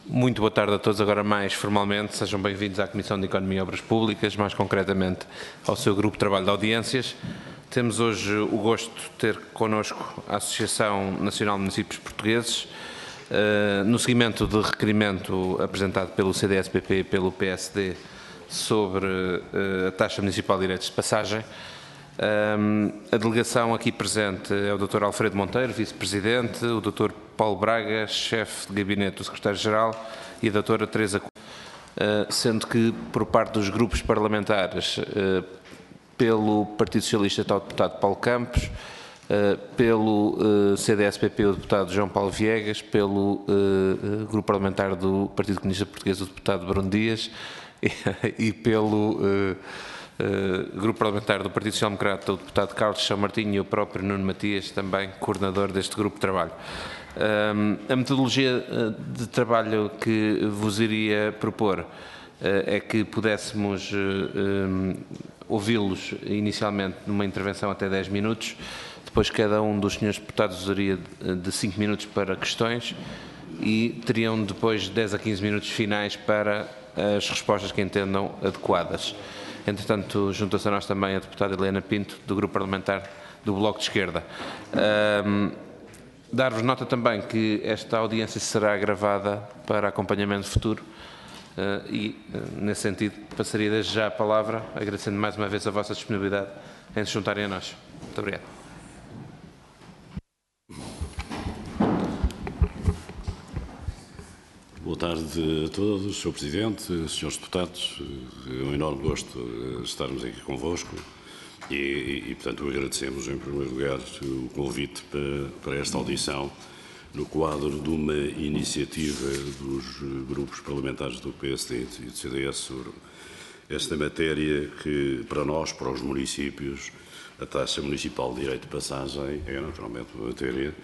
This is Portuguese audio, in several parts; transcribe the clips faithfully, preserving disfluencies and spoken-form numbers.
Muito boa tarde a todos. Agora mais formalmente, sejam bem-vindos à Comissão de Economia e Obras Públicas, mais concretamente ao seu grupo de trabalho de audiências. Temos hoje o gosto de ter connosco a Associação Nacional de Municípios Portugueses, no seguimento de requerimento apresentado pelo C D S P P e pelo P S D sobre a taxa municipal de direitos de passagem. A delegação aqui presente é o doutor Alfredo Monteiro, vice-presidente, o doutor Paulo Braga, chefe de gabinete do secretário-geral, e a doutora Teresa Coelho, sendo que por parte dos grupos parlamentares, pelo Partido Socialista está o deputado Paulo Campos, pelo C D S P P o deputado João Paulo Viegas, pelo grupo parlamentar do Partido Comunista Português o deputado Bruno Dias e pelo Uh, grupo parlamentar do Partido Social Democrata, o deputado Carlos São Martinho e o próprio Nuno Matias, também coordenador deste grupo de trabalho. Uh, a metodologia de trabalho que vos iria propor uh, é que pudéssemos uh, um, ouvi-los inicialmente numa intervenção até dez minutos, depois cada um dos senhores deputados usaria de cinco minutos para questões e teriam depois dez a quinze minutos finais para as respostas que entendam adequadas. Entretanto, junta-se a nós também a deputada Helena Pinto, do Grupo Parlamentar do Bloco de Esquerda. Um, Dar-vos nota também que esta audiência será gravada para acompanhamento futuro uh, e, uh, nesse sentido, passaria desde já a palavra, agradecendo mais uma vez a vossa disponibilidade em se juntarem a nós. Muito obrigado. Boa tarde a todos, senhor Presidente, senhores deputados. É um enorme gosto estarmos aqui convosco e, e, e, portanto, agradecemos, em primeiro lugar, o convite para, para esta audição no quadro de uma iniciativa dos grupos parlamentares do P S D e do C D S sobre esta matéria que, para nós, para os municípios, a taxa municipal de direito de passagem é, naturalmente, uma matéria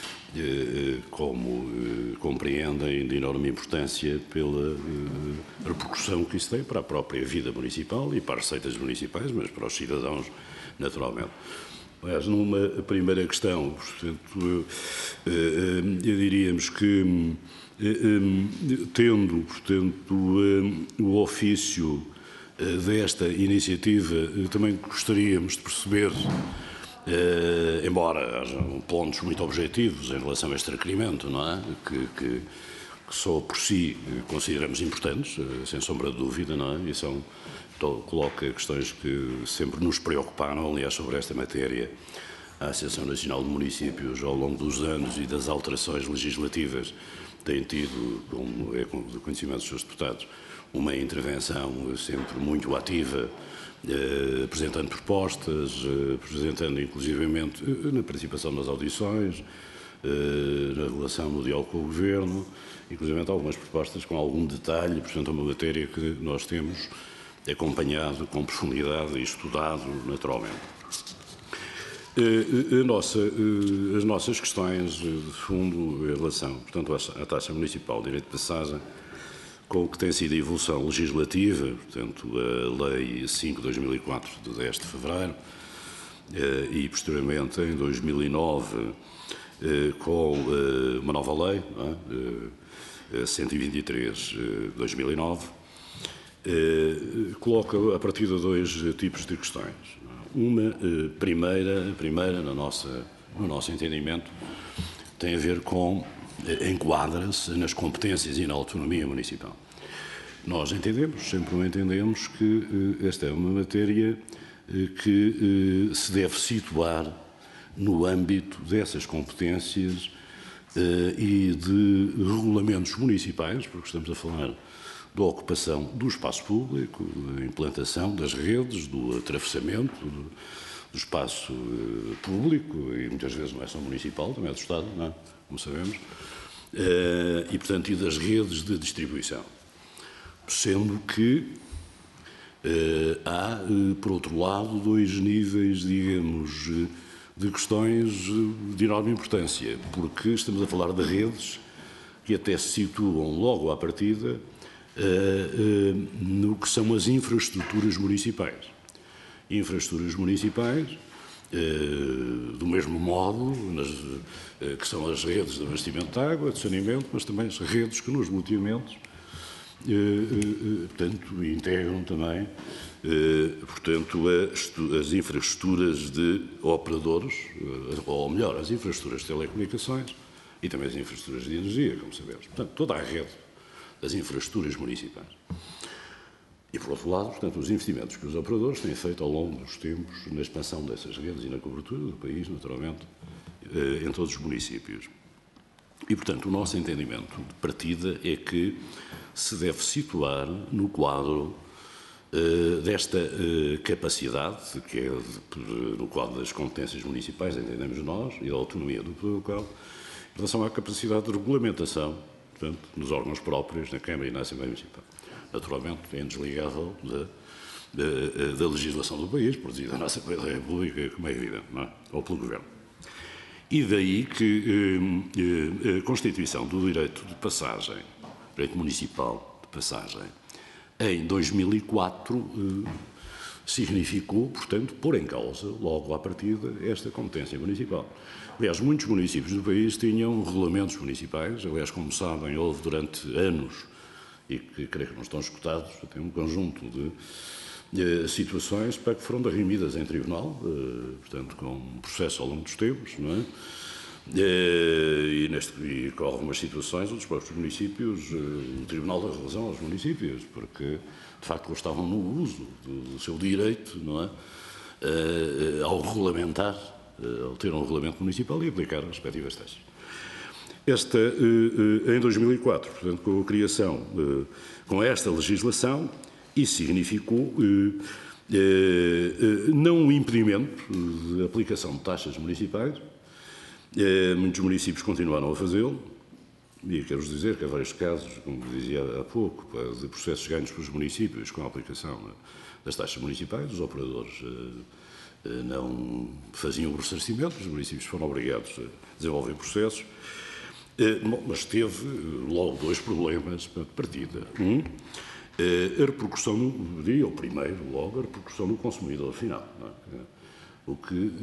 como compreendem, de enorme importância pela repercussão que isso tem para a própria vida municipal e para as receitas municipais, mas para os cidadãos, naturalmente. Mas numa primeira questão, portanto, diríamos que, tendo, portanto, o ofício desta iniciativa, também gostaríamos de perceber, Uh, embora hajam pontos muito objetivos em relação a este requerimento, não é? Que, que, que só por si consideramos importantes, uh, sem sombra de dúvida, não é? E são, então, coloca questões que sempre nos preocuparam, aliás, sobre esta matéria. A Associação Nacional de Municípios, ao longo dos anos e das alterações legislativas, tem tido, como é do conhecimento dos seus deputados, uma intervenção sempre muito ativa, Uh, apresentando propostas, uh, apresentando inclusivamente uh, na participação nas audições, uh, na relação no diálogo com o Governo, inclusivamente algumas propostas com algum detalhe, portanto é uma matéria que nós temos acompanhado com profundidade e estudado naturalmente. Uh, a nossa, uh, as nossas questões de fundo em relação, portanto, à taxa municipal de direito de passagem, com o que tem sido a evolução legislativa, portanto, a Lei cinco de dois mil e quatro, de dez de fevereiro, e posteriormente, em dois mil e nove, com uma nova lei, cento e vinte e três de dois mil e nove, coloca a partir de dois tipos de questões. Uma primeira, a primeira no nosso, no nosso entendimento, tem a ver com enquadra-se nas competências e na autonomia municipal. Nós entendemos, sempre o entendemos, que esta é uma matéria que se deve situar no âmbito dessas competências e de regulamentos municipais, porque estamos a falar da ocupação do espaço público, da implantação das redes, do atravessamento do, do espaço público, e muitas vezes não é só municipal, também é do Estado, não é? Como sabemos, e, portanto, e das redes de distribuição. Sendo que há, por outro lado, dois níveis, digamos, de questões de enorme importância, porque estamos a falar de redes que até se situam logo à partida no que são as infraestruturas municipais. Infraestruturas municipais do mesmo modo, nas, que são as redes de abastecimento de água, de saneamento, mas também as redes que nos loteamentos, portanto, integram também, portanto, as infraestruturas de operadores, ou melhor, as infraestruturas de telecomunicações e também as infraestruturas de energia, como sabemos. Portanto, toda a rede das infraestruturas municipais. E, por outro lado, portanto, os investimentos que os operadores têm feito ao longo dos tempos na expansão dessas redes e na cobertura do país, naturalmente, em todos os municípios. E, portanto, o nosso entendimento de partida é que se deve situar no quadro uh, desta uh, capacidade, que é de, no quadro das competências municipais, entendemos nós, e da autonomia do poder local, em relação à capacidade de regulamentação, portanto, nos órgãos próprios, na Câmara e na Assembleia Municipal. Naturalmente, é indesligável da, da, da legislação do país, produzida na Assembleia da República, como é evidente, não é? Ou pelo Governo. E daí que eh, eh, a constituição do direito de passagem, direito municipal de passagem, em dois mil e quatro eh, significou, portanto, pôr em causa, logo à partida, esta competência municipal. Aliás, muitos municípios do país tinham regulamentos municipais, aliás, como sabem, houve durante anos, e que creio que não estão escutados, tem um conjunto de eh, situações para que foram darrimidas em tribunal, eh, portanto, com um processo ao longo dos tempos, não é? Eh, e, neste, e correm umas situações onde os próprios municípios, eh, o Tribunal da Relação aos municípios, porque, de facto, eles estavam no uso do, do seu direito, não é? Eh, ao regulamentar, eh, ao ter um regulamento municipal e aplicar as respectivas taxas. Esta, em dois mil e quatro, portanto, com a criação, com esta legislação, isso significou não um impedimento de aplicação de taxas municipais, muitos municípios continuaram a fazê-lo, e quero-vos dizer que há vários casos, como dizia há pouco, de processos ganhos pelos municípios com a aplicação das taxas municipais, os operadores não faziam o ressarcimento, os municípios foram obrigados a desenvolver processos. Mas teve logo dois problemas de partida. Um, a repercussão, no, diria o primeiro, logo, a repercussão no consumidor final. Não é? O que,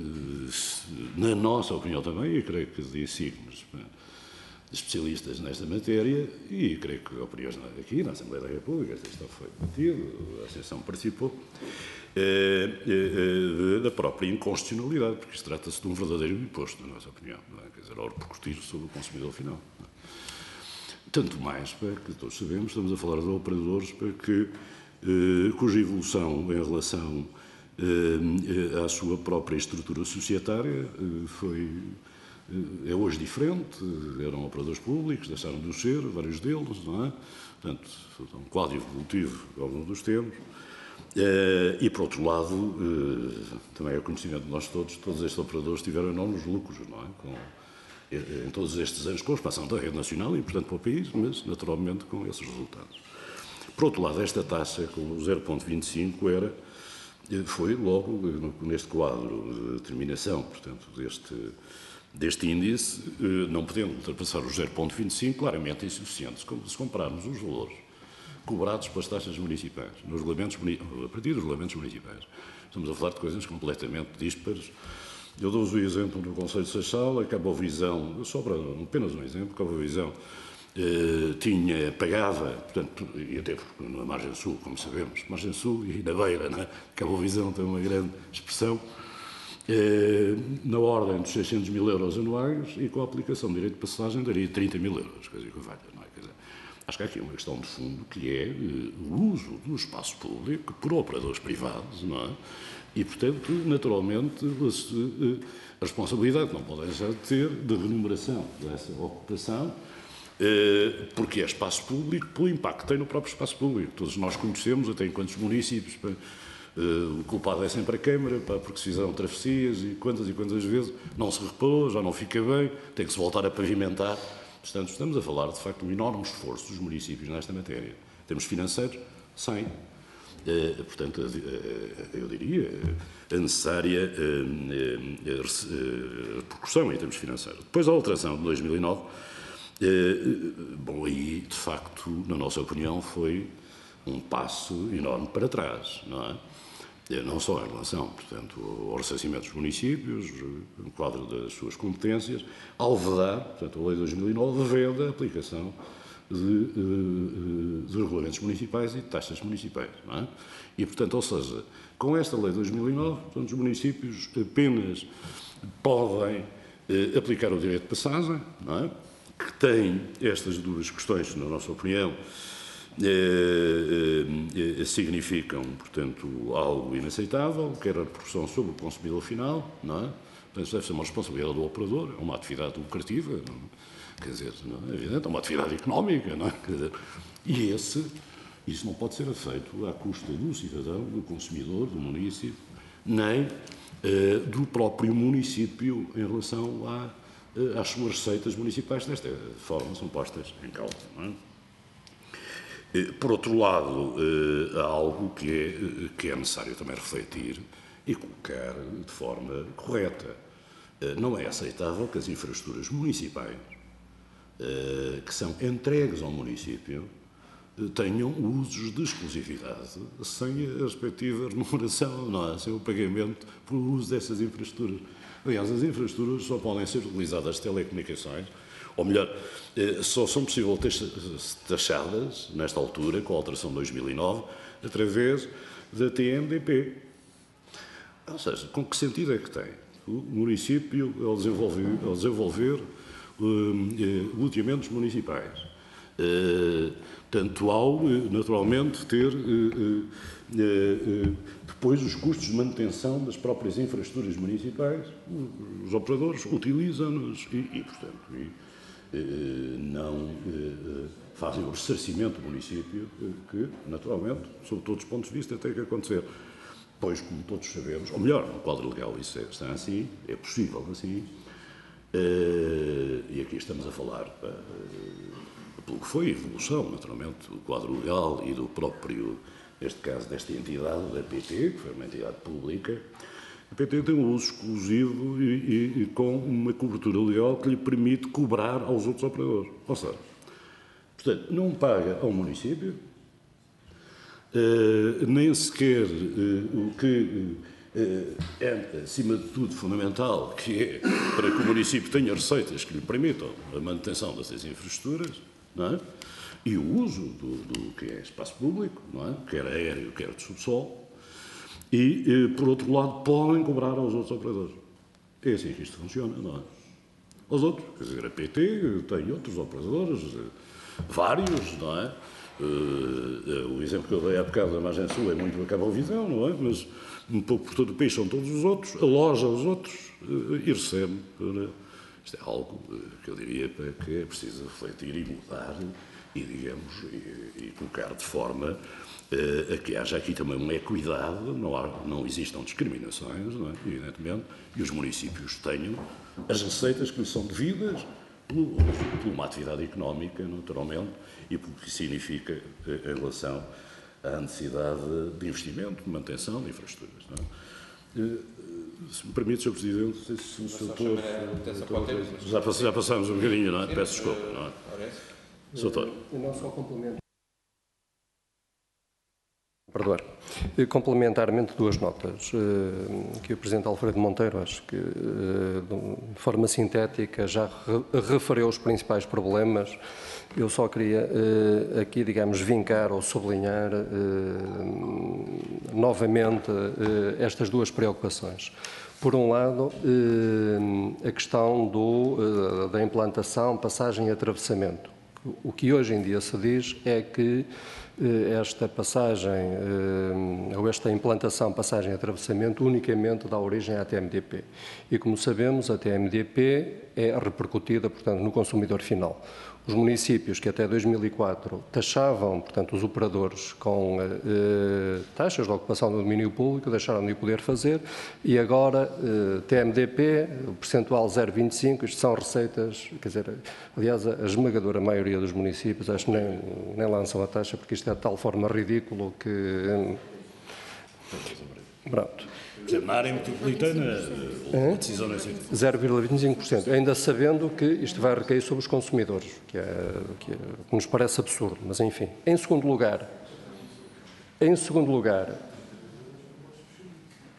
na nossa opinião também, e creio que de signos de especialistas nesta matéria, e creio que opiniões aqui na Assembleia da República, esta questão foi debatida, a Associação participou, É, é, é, da própria inconstitucionalidade, porque isto trata-se de um verdadeiro imposto, na nossa opinião, não é? Quer dizer, ao repercutir sobre o consumidor final. Não é? Tanto mais, para que todos sabemos, estamos a falar de operadores para que, eh, cuja evolução em relação eh, à sua própria estrutura societária eh, foi, eh, é hoje diferente, eram operadores públicos, deixaram de ser, vários deles, não é? Portanto, um quadro evolutivo ao longo dos tempos. Uh, e, por outro lado, uh, também é conhecimento de nós todos, todos estes operadores tiveram enormes lucros, não é? Com, em todos estes anos, com a expansão da rede nacional e, portanto, para o país, mas, naturalmente, com esses resultados. Por outro lado, esta taxa, com o zero vírgula vinte e cinco, era, foi logo, neste quadro de terminação, portanto, deste, deste índice, uh, não podendo ultrapassar os zero vírgula vinte e cinco, claramente insuficientes, se compararmos os valores cobrados pelas taxas municipais, nos regulamentos, a partir dos regulamentos municipais. Estamos a falar de coisas completamente díspares. Eu dou-vos o exemplo do Conselho de Seixal, a Cabovisão, só para apenas um exemplo, a Cabovisão eh, tinha, pagava, portanto, e até na margem sul, como sabemos, margem sul e na beira, não é? Cabovisão tem uma grande expressão, eh, na ordem dos seiscentos mil euros anuais e com a aplicação de direito de passagem daria trinta mil euros, coisa que vai, não é? Quer dizer, acho que há aqui uma questão de fundo que é uh, o uso do espaço público por operadores privados, não é? E, portanto, naturalmente, uh, a responsabilidade não pode deixar de ter de remuneração dessa ocupação, uh, porque é espaço público, pelo impacto que tem no próprio espaço público. Todos nós conhecemos, até enquanto municípios, pá, uh, o culpado é sempre a Câmara, pá, porque se fizeram travessias e quantas e quantas vezes não se repôs, já não fica bem, tem que se voltar a pavimentar. Portanto, estamos a falar, de facto, de um enorme esforço dos municípios nesta matéria. Em termos financeiros, sem, eh, portanto, eh, eu diria, a necessária eh, eh, repercussão em termos financeiros. Depois da alteração de dois mil e nove, eh, bom, aí, de facto, na nossa opinião, foi um passo enorme para trás, não é? não só em relação, portanto, ao ressarcimento dos municípios, no quadro das suas competências, ao vedar, portanto, a Lei de dois mil e nove veda a aplicação de, de, de regulamentos municipais e de taxas municipais, não é? E, portanto, ou seja, com esta Lei de dois mil e nove, portanto, os municípios apenas podem eh, aplicar o direito de passagem, não é? Que tem estas duas questões, na nossa opinião, Eh, eh, significam, portanto, algo inaceitável, quer a repercussão sobre o consumidor final, não é? Portanto, deve ser uma responsabilidade do operador, é uma atividade lucrativa, não é? Quer dizer, não é evidente, é uma atividade económica, não é? Quer dizer, e esse, isso não pode ser feito à custa do cidadão, do consumidor, do município, nem eh, do próprio município em relação à, eh, às suas receitas municipais. Desta forma, são postas em causa, não é? Por outro lado, há algo que é, que é necessário também refletir e colocar de forma correta. Não é aceitável que as infraestruturas municipais, que são entregues ao município, tenham usos de exclusividade sem a respectiva remuneração, não é? Sem o pagamento pelo uso dessas infraestruturas. Aliás, as infraestruturas só podem ser utilizadas as telecomunicações, ou melhor, só são possíveis ter taxadas, nesta altura, com a alteração de dois mil e nove, através da T M D P. Ou seja, com que sentido é que tem o município ao desenvolver, ao desenvolver uh, loteamentos municipais? Uh, tanto ao, uh, naturalmente, ter uh, uh, uh, depois os custos de manutenção das próprias infraestruturas municipais, os operadores utilizam-nos e, e, portanto, e, uh, não uh, fazem o ressarcimento do município, uh, que, naturalmente, sob todos os pontos de vista, tem que acontecer. Pois, como todos sabemos, ou melhor, no quadro legal isso é, está assim, é possível assim, uh, e aqui estamos a falar uh, pelo que foi a evolução, naturalmente, do quadro legal e do próprio, neste caso, desta entidade, da P T, que foi uma entidade pública. A P T tem um uso exclusivo e, e, e com uma cobertura legal que lhe permite cobrar aos outros operadores. Ou seja, portanto, não paga ao município, Uh, nem sequer uh, o que uh, é, acima de tudo, fundamental, que é para que o município tenha receitas que lhe permitam a manutenção dessas infraestruturas, não é? E o uso do, do que é espaço público, não é? Quer aéreo, quer de subsolo, e, uh, por outro lado, podem cobrar aos outros operadores. É assim que isto funciona, não é? Aos outros, quer dizer, a P T tem outros operadores, uh, vários, não é? Uh, uh, o exemplo que eu dei há bocado da margem sul é muito a Cabovisão, não é? Mas um pouco por todo o país são todos os outros, aloja os outros uh, e recebe. Uh, isto é algo uh, que eu diria para que é preciso refletir e mudar e, digamos, e, e colocar de forma uh, a que haja aqui também uma equidade, não, há, não existam discriminações, não é? Evidentemente, e os municípios tenham as receitas que lhes são devidas por uma atividade económica, naturalmente, e pelo que significa em relação à necessidade de investimento, de manutenção de infraestruturas. Não é? Se me permite, senhor Presidente, se, se o senhor doutor, já, já passámos um bocadinho, não é? Peço desculpa, não é? senhor doutor. Eu não só complemento. Perdoar. Complementarmente, duas notas que o Presidente Alfredo Monteiro, acho que de forma sintética, já referiu os principais problemas. Eu só queria aqui, digamos, vincar ou sublinhar novamente estas duas preocupações. Por um lado, a questão do, da implantação, passagem e atravessamento. O que hoje em dia se diz é que esta passagem, ou esta implantação, passagem e atravessamento, unicamente dá origem à T M D P. E, como sabemos, a T M D P é repercutida, portanto, no consumidor final. Os municípios que até dois mil e quatro taxavam, portanto, os operadores com eh, taxas de ocupação do domínio público, deixaram de o poder fazer e agora eh, T M D P, o percentual zero vírgula vinte e cinco, isto são receitas, quer dizer, aliás, a esmagadora maioria dos municípios, acho que nem, nem lançam a taxa porque isto é de tal forma ridículo que... Hum, pronto. Na área metropolitana, a decisão é sentido. zero vírgula vinte e cinco por cento, ainda sabendo que isto vai recair sobre os consumidores, que, é, que, é, que nos parece absurdo, mas enfim. Em segundo lugar, em segundo lugar,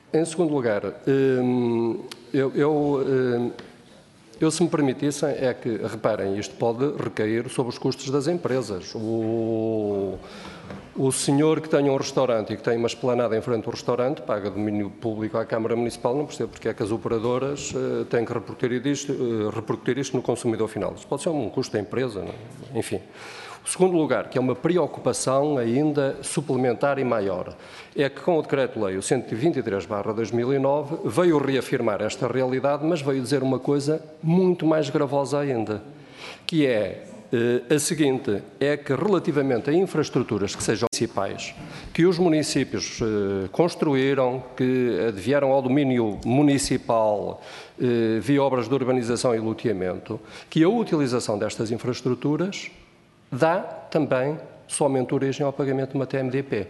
Em segundo lugar, hum, eu, eu, hum, eu, se me permitissem, é que, reparem, isto pode recair sobre os custos das empresas. O, o senhor que tem um restaurante e que tem uma esplanada em frente ao restaurante paga domínio público à Câmara Municipal, não percebo porque é que as operadoras uh, têm que repercutir isto, uh, repercutir isto no consumidor final. Isto pode ser um custo da empresa, não? Enfim. O segundo lugar, que é uma preocupação ainda suplementar e maior, é que com o Decreto-Lei, o cento e vinte e três barra dois mil e nove, veio reafirmar esta realidade, mas veio dizer uma coisa muito mais gravosa ainda, que é eh, a seguinte, é que relativamente a infraestruturas que sejam municipais, que os municípios eh, construíram, que advieram ao domínio municipal eh, via obras de urbanização e loteamento, que a utilização destas infraestruturas dá também somente origem ao pagamento de uma T M D P.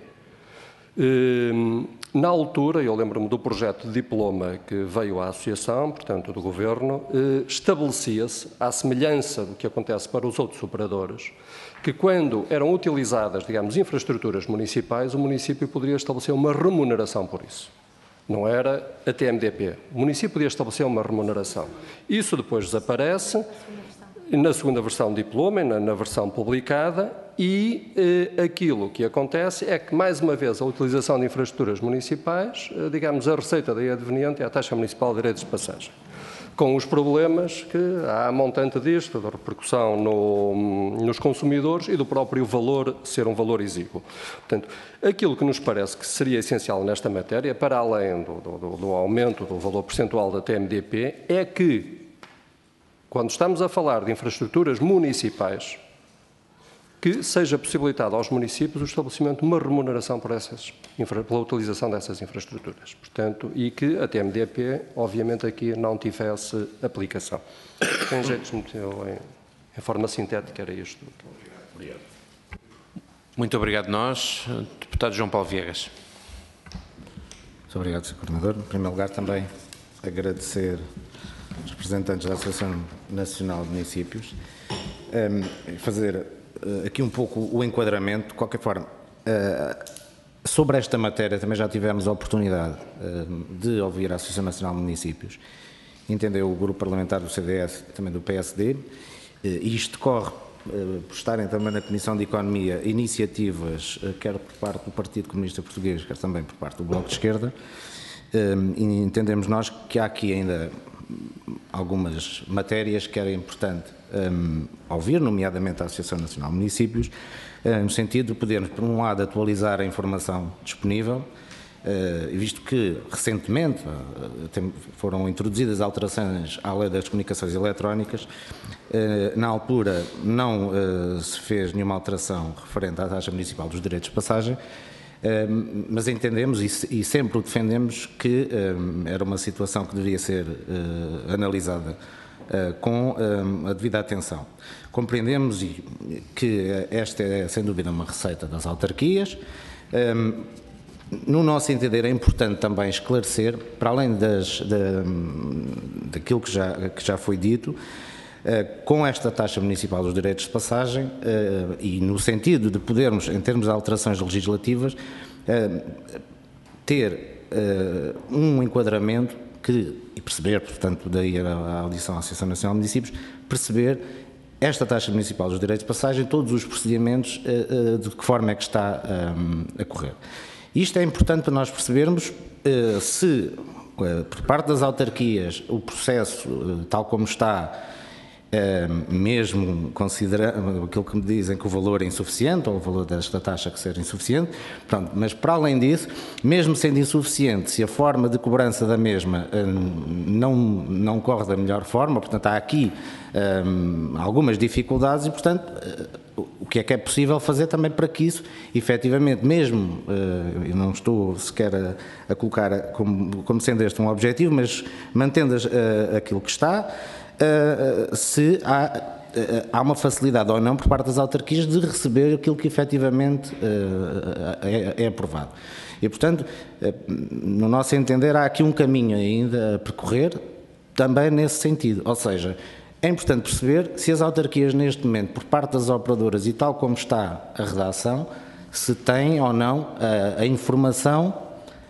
Na altura, eu lembro-me do projeto de diploma que veio à Associação, portanto do Governo, estabelecia-se, à semelhança do que acontece para os outros operadores, que quando eram utilizadas, digamos, infraestruturas municipais, o município poderia estabelecer uma remuneração por isso. Não era a T M D P. O município podia estabelecer uma remuneração. Isso depois desaparece na segunda versão do diploma, na, na versão publicada, e eh, aquilo que acontece é que, mais uma vez, a utilização de infraestruturas municipais, eh, digamos, a receita daí adveniente é a taxa municipal de direitos de passagem, com os problemas que há a montante disto, da repercussão no, nos consumidores e do próprio valor ser um valor exíguo. Portanto, aquilo que nos parece que seria essencial nesta matéria, para além do, do, do aumento do valor percentual da T M D P, é que, quando estamos a falar de infraestruturas municipais, que seja possibilitado aos municípios o estabelecimento de uma remuneração por essas, pela utilização dessas infraestruturas. Portanto, e que a T M D P, obviamente, aqui não tivesse aplicação. Tem jeito de metê-lo em, em forma sintética, era isto. Obrigado. Muito obrigado nós. Deputado João Paulo Viegas. Muito obrigado, senhor Coordenador. Em primeiro lugar, também agradecer aos representantes da Associação Nacional de Municípios, um, fazer uh, aqui um pouco o enquadramento. De qualquer forma, uh, sobre esta matéria também já tivemos a oportunidade uh, de ouvir a Associação Nacional de Municípios, entendeu o grupo parlamentar do C D S e também do P S D, uh, e isto decorre uh, por estarem também na Comissão de Economia iniciativas, uh, quer por parte do Partido Comunista Português, quer também por parte do Bloco de Esquerda, um, e entendemos nós que há aqui ainda algumas matérias que era importante um, ouvir, nomeadamente a Associação Nacional de Municípios, uh, no sentido de podermos, por um lado, atualizar a informação disponível, uh, visto que, recentemente, uh, tem, foram introduzidas alterações à Lei das Comunicações Eletrónicas. Uh, na altura, não uh, se fez nenhuma alteração referente à taxa municipal dos direitos de passagem, Uh, mas entendemos e, e sempre o defendemos que uh, era uma situação que devia ser uh, analisada uh, com uh, a devida atenção. Compreendemos e, que esta é, sem dúvida, uma receita das autarquias. Um, no nosso entender, é importante também esclarecer, para além das, da, daquilo que já, que já foi dito, Uh, com esta taxa municipal dos direitos de passagem uh, e no sentido de podermos, em termos de alterações legislativas, uh, ter uh, um enquadramento que, e perceber, portanto, daí a audição à Associação Nacional de Municípios, perceber esta taxa municipal dos direitos de passagem, todos os procedimentos, uh, uh, de que forma é que está um, a correr. Isto é importante para nós percebermos uh, se, uh, por parte das autarquias, o processo, uh, tal como está, Uh, mesmo considerando aquilo que me dizem que o valor é insuficiente, ou o valor desta taxa que seja insuficiente, pronto, mas para além disso, mesmo sendo insuficiente, se a forma de cobrança da mesma uh, não, não corre da melhor forma, portanto há aqui uh, algumas dificuldades e, portanto, uh, o que é que é possível fazer também para que isso, efetivamente, mesmo, uh, eu não estou sequer a, a colocar como, como sendo este um objetivo, mas mantendo uh, aquilo que está, Uh, se há, uh, há uma facilidade ou não por parte das autarquias de receber aquilo que efetivamente uh, é, é aprovado. E, portanto, uh, no nosso entender, há aqui um caminho ainda a percorrer também nesse sentido. Ou seja, é importante perceber se as autarquias neste momento, por parte das operadoras e tal como está a redação, se têm ou não a, a informação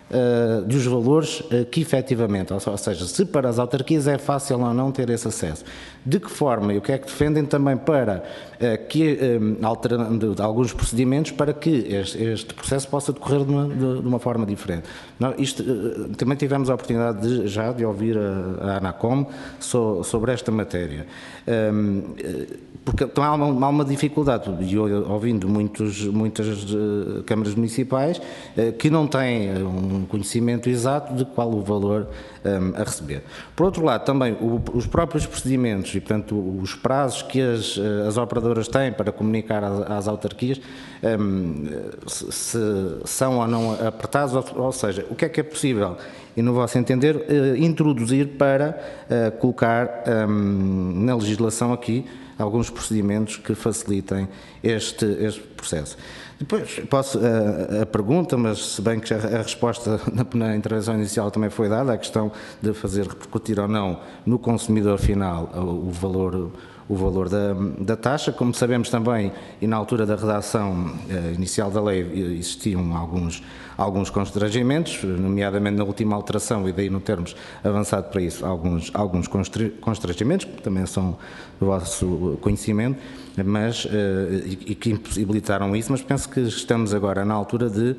uh, dos valores uh, que efetivamente, ou, ou seja, se para as autarquias é fácil ou não ter esse acesso. De que forma e o que é que defendem também para uh, que, um, alterando alguns procedimentos, para que este, este processo possa decorrer de uma, de, de uma forma diferente. Nós, isto, uh, também tivemos a oportunidade de, já de ouvir a, a ANACOM so, sobre esta matéria. Um, porque então, há, uma, há uma dificuldade, e ouvindo muitos, muitas uh, câmaras municipais uh, que não têm um conhecimento exato de qual o valor um, a receber. Por outro lado, também o, os próprios procedimentos e, portanto, os prazos que as, as operadoras têm para comunicar às, às autarquias um, se, se são ou não apertados, ou, ou seja, o que é que é possível, e no vosso entender, uh, introduzir para uh, colocar um, na legislação aqui alguns procedimentos que facilitem este, este processo. Depois, posso, a, a pergunta, mas se bem que a, a resposta na, na intervenção inicial também foi dada, a questão de fazer repercutir ou não no consumidor final o, o valor, o valor da, da taxa. Como sabemos também, e na altura da redação eh, inicial da lei existiam alguns, alguns constrangimentos, nomeadamente na última alteração, e daí não termos avançado para isso, alguns, alguns constrangimentos, que também são do vosso conhecimento, mas, eh, e, e que impossibilitaram isso, mas penso que estamos agora na altura de,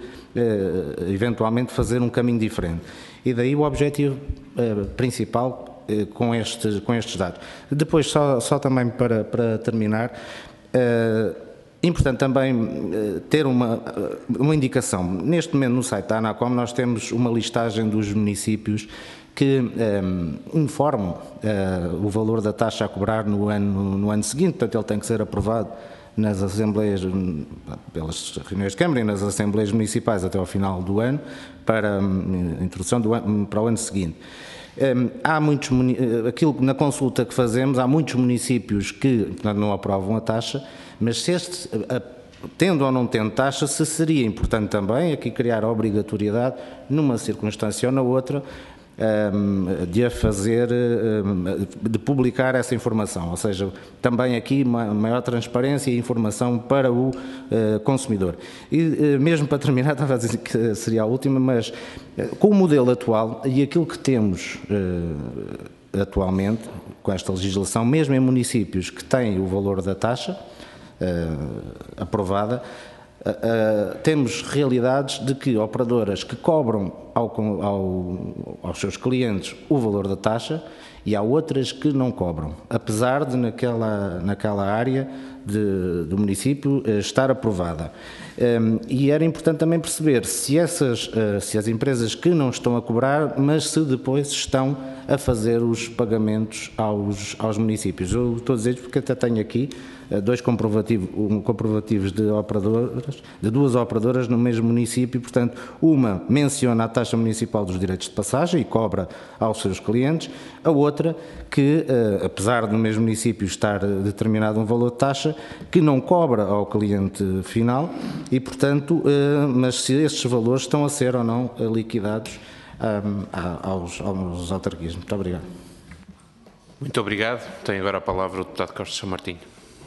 eh, eventualmente, fazer um caminho diferente. E daí o objetivo eh, principal eh, com, estes, com estes dados. Depois, só, só também para, para terminar, eh, importante também eh, ter uma, uma indicação. Neste momento, no site da ANACOM, nós temos uma listagem dos municípios que um, informam uh, o valor da taxa a cobrar no ano, no ano seguinte, portanto ele tem que ser aprovado nas assembleias, pelas reuniões de Câmara e nas assembleias municipais até ao final do ano, para a introdução do ano, para o ano seguinte. Um, há muitos, aquilo na consulta que fazemos, há muitos municípios que portanto, não aprovam a taxa, mas se este, a, tendo ou não tendo taxa, se seria importante também aqui criar a obrigatoriedade, numa circunstância ou na outra, de a fazer, de publicar essa informação, ou seja, também aqui maior transparência e informação para o consumidor. E mesmo para terminar, estava a dizer que seria a última, mas com o modelo atual e aquilo que temos atualmente, com esta legislação, mesmo em municípios que têm o valor da taxa aprovada, Uh, uh, temos realidades de que operadoras que cobram ao, ao, aos seus clientes o valor da taxa e há outras que não cobram, apesar de naquela, naquela área de, do município uh, estar aprovada. Um, e era importante também perceber se, essas, uh, se as empresas que não estão a cobrar, mas se depois estão a fazer os pagamentos aos, aos municípios. Eu estou a dizer isto porque até tenho aqui dois comprovativos, um, comprovativos de operadoras, de duas operadoras no mesmo município, portanto, uma menciona a taxa municipal dos direitos de passagem e cobra aos seus clientes, a outra que, eh, apesar do mesmo município estar determinado um valor de taxa, que não cobra ao cliente final e, portanto, eh, mas se estes valores estão a ser ou não liquidados um, aos, aos autarquias. Muito obrigado. Muito obrigado. Tem agora a palavra o deputado Costa São Martinho.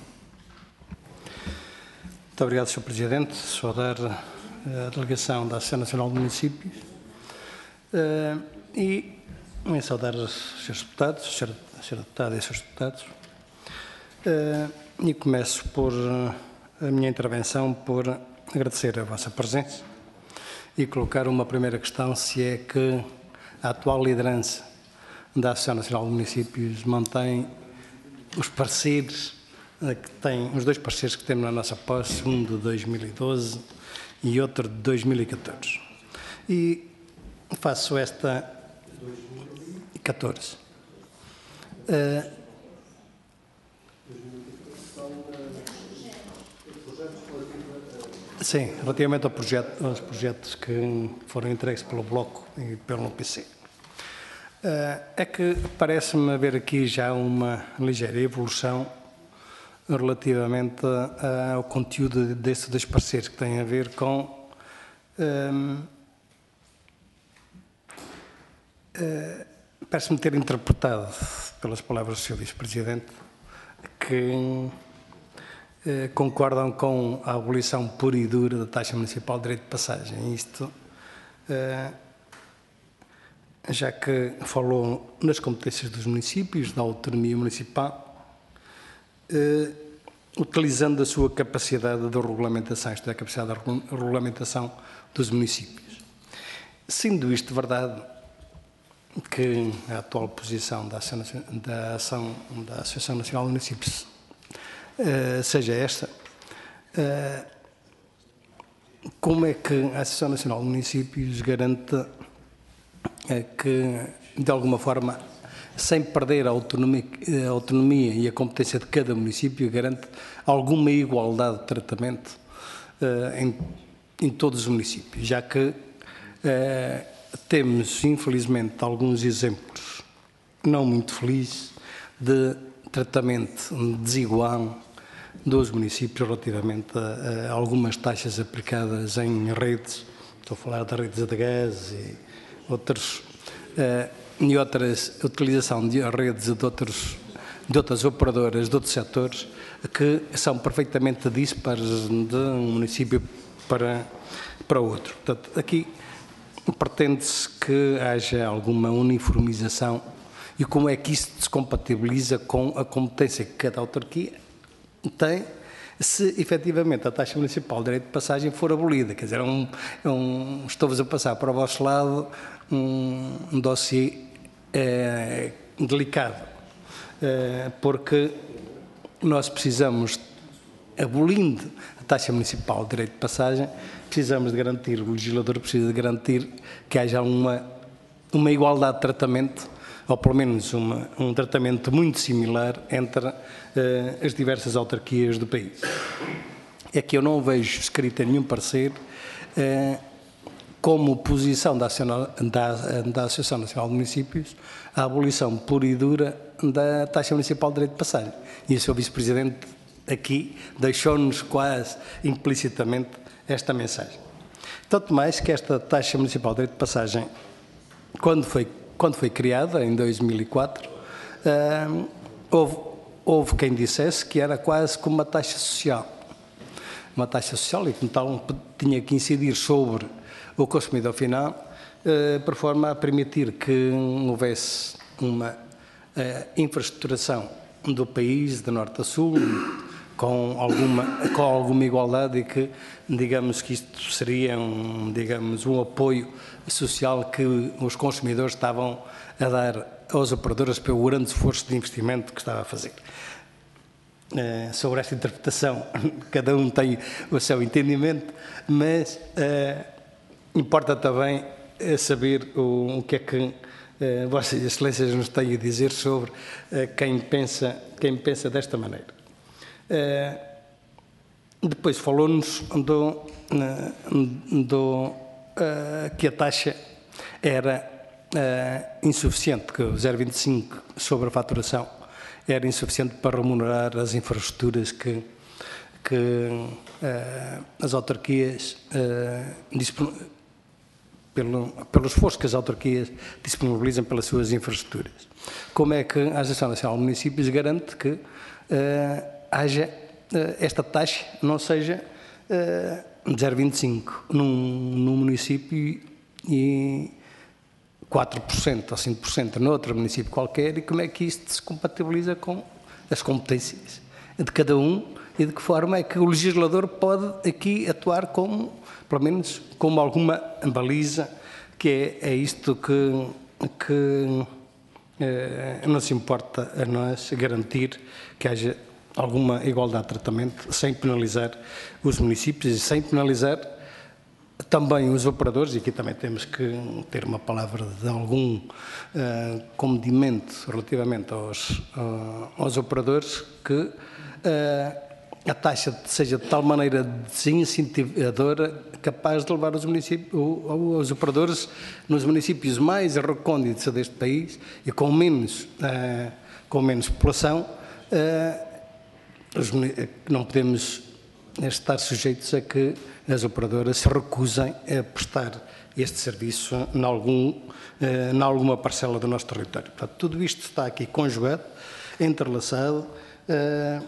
Muito obrigado, senhor Presidente. Saudar a delegação da Associação Nacional de Municípios uh, e também saudar os senhores deputados, a senhora, a senhora deputada e os senhores deputados. Uh, e começo por uh, a minha intervenção por agradecer a vossa presença e colocar uma primeira questão, se é que a atual liderança da Associação Nacional de Municípios mantém os pareceres que tem, os dois parceiros que temos na nossa posse, um de dois mil e doze e outro de dois mil e catorze. E faço esta... dois mil e catorze. Uh, sim, relativamente ao projeto, aos projetos que foram entregues pelo Bloco e pelo P C. Uh, é que parece-me haver aqui já uma ligeira evolução relativamente uh, ao conteúdo desses dois parceiros, que têm a ver com um, uh, parece-me ter interpretado, pelas palavras do senhor Vice-Presidente, que uh, concordam com a abolição pura e dura da taxa municipal de direito de passagem. Isto uh, já que falou nas competências dos municípios, da autonomia municipal, eh, utilizando a sua capacidade de regulamentação, isto é, a capacidade de regulamentação dos municípios. Sendo isto verdade, que a atual posição da Ação, da, ação, da Associação Nacional de Municípios uh, seja esta, uh, como é que a Associação Nacional de Municípios garante uh, que, de alguma forma, sem perder a autonomia, a autonomia e a competência de cada município, garante alguma igualdade de tratamento uh, em, em todos os municípios, já que uh, temos, infelizmente, alguns exemplos não muito felizes de tratamento desigual dos municípios relativamente a, a algumas taxas aplicadas em redes, estou a falar de redes de gás e outros, uh, e outras, utilização de redes de, outros, de outras operadoras, de outros setores, que são perfeitamente dispares de um município para, para outro. Portanto, aqui pretende-se que haja alguma uniformização e como é que isso se compatibiliza com a competência que cada autarquia tem se efetivamente a taxa municipal de direito de passagem for abolida. Quer dizer, é um, é um, estou-vos a passar para o vosso lado um, um dossiê é, delicado, é, porque nós precisamos, abolindo a taxa municipal de direito de passagem, precisamos de garantir, o legislador precisa de garantir que haja uma, uma igualdade de tratamento, ou pelo menos uma, um tratamento muito similar entre uh, as diversas autarquias do país. É que eu não vejo escrito em nenhum parecer uh, como posição da, da, da Associação Nacional de Municípios a abolição pura e dura da taxa municipal de direito de passagem. E o senhor Vice-Presidente aqui deixou-nos quase implicitamente esta mensagem. Tanto mais que esta taxa municipal de direito de passagem, quando foi, quando foi criada, em dois mil e quatro, uh, houve, houve quem dissesse que era quase como uma taxa social. Uma taxa social e, como tal, tinha que incidir sobre o consumidor final, uh, por forma a permitir que houvesse uma uh, infraestruturação do país, de norte a sul, com alguma, com alguma igualdade e que, digamos que isto seria um, digamos, um apoio social que os consumidores estavam a dar aos operadores pelo grande esforço de investimento que estava a fazer. Uh, sobre esta interpretação, cada um tem o seu entendimento, mas uh, importa também uh, saber o, o que é que uh, Vossas Excelências nos têm a dizer sobre uh, quem pensa, quem pensa desta maneira. Uh, depois falou-nos do, uh, do uh, que a taxa era uh, insuficiente, que o zero vírgula vinte e cinco sobre a faturação era insuficiente para remunerar as infraestruturas que, que uh, as autarquias, uh, pelo, pelo esforço que as autarquias disponibilizam pelas suas infraestruturas. Como é que a Associação Nacional de Municípios garante que uh, haja uh, esta taxa não seja uh, zero vírgula vinte e cinco num, num município e quatro por cento ou cinco por cento noutro município qualquer, e como é que isto se compatibiliza com as competências de cada um e de que forma é que o legislador pode aqui atuar como, pelo menos, como alguma baliza, que é, é isto que, que eh, nos importa a nós garantir que haja alguma igualdade de tratamento sem penalizar os municípios e sem penalizar também os operadores, e aqui também temos que ter uma palavra de algum uh, comedimento relativamente aos, uh, aos operadores, que uh, a taxa seja de tal maneira desincentivadora, capaz de levar os, municípios, os operadores nos municípios mais recônditos deste país e com menos, uh, com menos população, uh, os, não podemos estar sujeitos a que as operadoras se recusem a prestar este serviço em, algum, eh, em alguma parcela do nosso território. Portanto, tudo isto está aqui conjugado, entrelaçado, eh,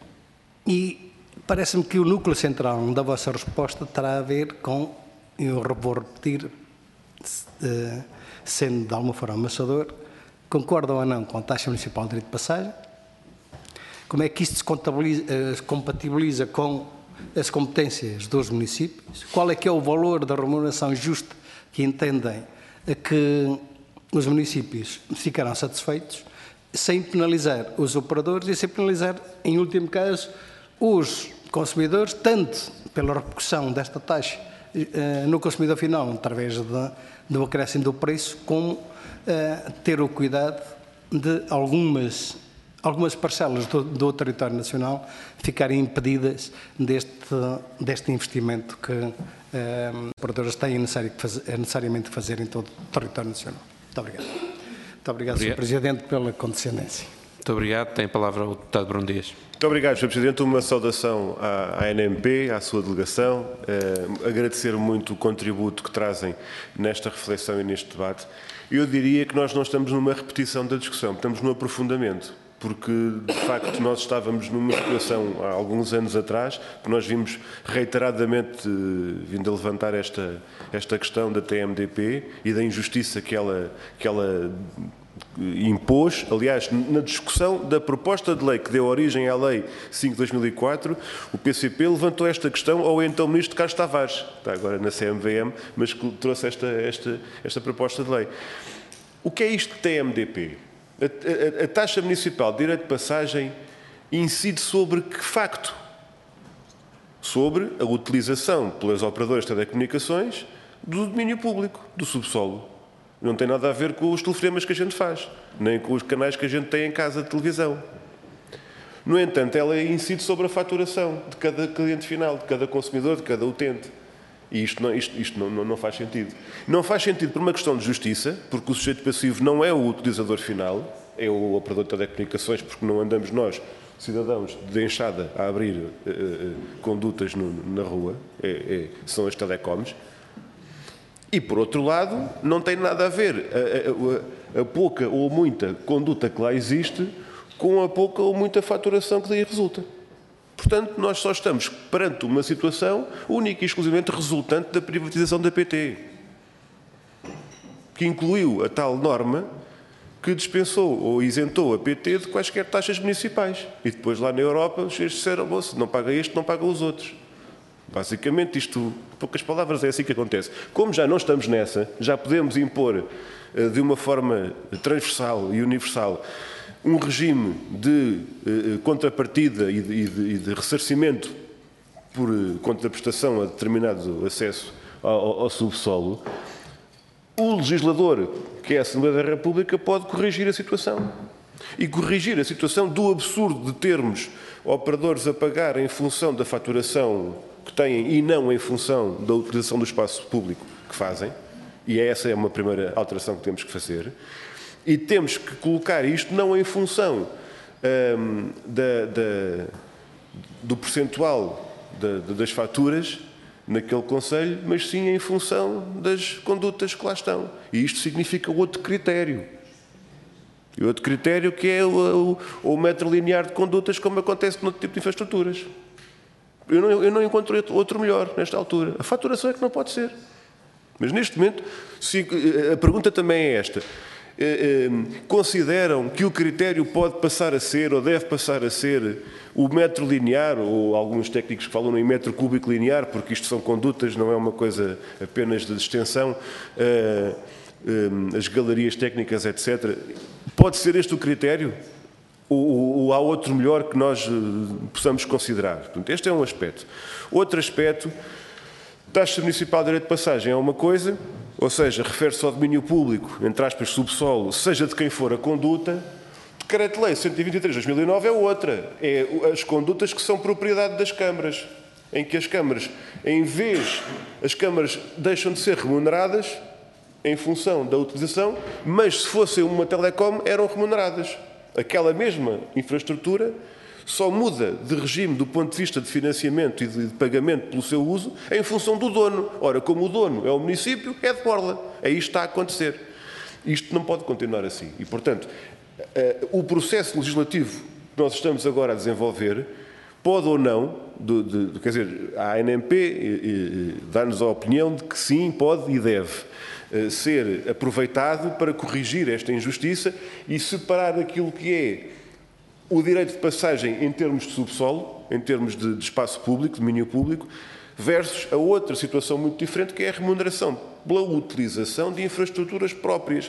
e parece-me que o núcleo central da vossa resposta terá a ver com, eu vou repetir, eh, sendo de alguma forma amassador, concordam ou não com a taxa municipal de direito de passagem? Como é que isto se contabiliza, compatibiliza com as competências dos municípios? Qual é que é o valor da remuneração justa que entendem que os municípios ficarão satisfeitos, sem penalizar os operadores e sem penalizar, em último caso, os consumidores, tanto pela repercussão desta taxa eh, no consumidor final, através de, do acréscimo do preço, como eh, ter o cuidado de algumas, algumas parcelas do, do território nacional ficarem impedidas deste, deste investimento que eh, os operadores têm necessário que fazer, é necessariamente fazer em todo o território nacional. Muito obrigado. Muito obrigado, senhor Presidente, pela condescendência. Muito obrigado. Tem a palavra o deputado Bruno Dias. Muito obrigado, senhor Presidente. Uma saudação à, à N M P, à sua delegação. Eh, agradecer muito o contributo que trazem nesta reflexão e neste debate. Eu diria que nós não estamos numa repetição da discussão, estamos num aprofundamento, porque, de facto, nós estávamos numa situação há alguns anos atrás, que nós vimos reiteradamente eh, vindo a levantar esta, esta questão da T M D P e da injustiça que ela, que ela impôs. Aliás, na discussão da proposta de lei que deu origem à Lei cinco de dois mil e quatro, o P C P levantou esta questão ao então Ministro Carlos Tavares, está agora na C M V M, mas que trouxe esta, esta, esta proposta de lei. O que é isto de T M D P? A, a, a taxa municipal de direito de passagem incide sobre que facto? Sobre a utilização pelas operadoras de telecomunicações do domínio público, do subsolo. Não tem nada a ver com os telefonemas que a gente faz, nem com os canais que a gente tem em casa de televisão. No entanto, ela incide sobre a faturação de cada cliente final, de cada consumidor, de cada utente. E isto, não, isto, isto não, não, não faz sentido. Não faz sentido por uma questão de justiça, porque o sujeito passivo não é o utilizador final, é o operador de telecomunicações, porque não andamos nós, cidadãos de enxada, a abrir uh, uh, condutas no, na rua, é, é, são as telecoms. E, por outro lado, não tem nada a ver a, a, a pouca ou muita conduta que lá existe com a pouca ou muita faturação que daí resulta. Portanto, nós só estamos perante uma situação única e exclusivamente resultante da privatização da P T, que incluiu a tal norma que dispensou ou isentou a P T de quaisquer taxas municipais. E depois lá na Europa os senhores disseram, se não paga este, não paga os outros. Basicamente, isto, em poucas palavras, é assim que acontece. Como já não estamos nessa, já podemos impor de uma forma transversal e universal um regime de eh, contrapartida e de, e, de, e de ressarcimento por eh, contraprestação a determinado acesso ao, ao subsolo, o legislador, que é a Assembleia da República, pode corrigir a situação. E corrigir a situação do absurdo de termos operadores a pagar em função da faturação que têm e não em função da utilização do espaço público que fazem, e essa é uma primeira alteração que temos que fazer, e temos que colocar isto não em função hum, da, da, do percentual da, das faturas naquele concelho, mas sim em função das condutas que lá estão. E isto significa outro critério. E outro critério que é o, o, o metro linear de condutas, como acontece noutro tipo de infraestruturas. Eu não, eu não encontro outro melhor nesta altura. A faturação é que não pode ser. Mas neste momento, se, a pergunta também é esta. Eh, eh, consideram que o critério pode passar a ser, ou deve passar a ser, o metro linear, ou alguns técnicos que falam em metro cúbico linear, porque isto são condutas, não é uma coisa apenas de extensão, eh, eh, as galerias técnicas, etcétera. Pode ser este o critério? Ou, ou há outro melhor que nós uh, possamos considerar? Portanto, este é um aspecto. Outro aspecto, taxa municipal de direito de passagem é uma coisa, ou seja, refere-se ao domínio público, entre aspas, subsolo, seja de quem for a conduta. Decreto-Lei cento e vinte e três de dois mil e nove é outra. É as condutas que são propriedade das câmaras, em que as câmaras, em vez, as câmaras deixam de ser remuneradas em função da utilização, mas se fossem uma telecom eram remuneradas. Aquela mesma infraestrutura só muda de regime do ponto de vista de financiamento e de pagamento pelo seu uso em função do dono. Ora, como o dono é o município, é de borla. É isto que está a acontecer. Isto não pode continuar assim. E, portanto, o processo legislativo que nós estamos agora a desenvolver pode ou não, de, de, de, quer dizer, a A N M P dá-nos a opinião de que sim, pode e deve ser aproveitado para corrigir esta injustiça e separar aquilo que é o direito de passagem em termos de subsolo, em termos de, de espaço público, de domínio público, versus a outra situação muito diferente, que é a remuneração pela utilização de infraestruturas próprias.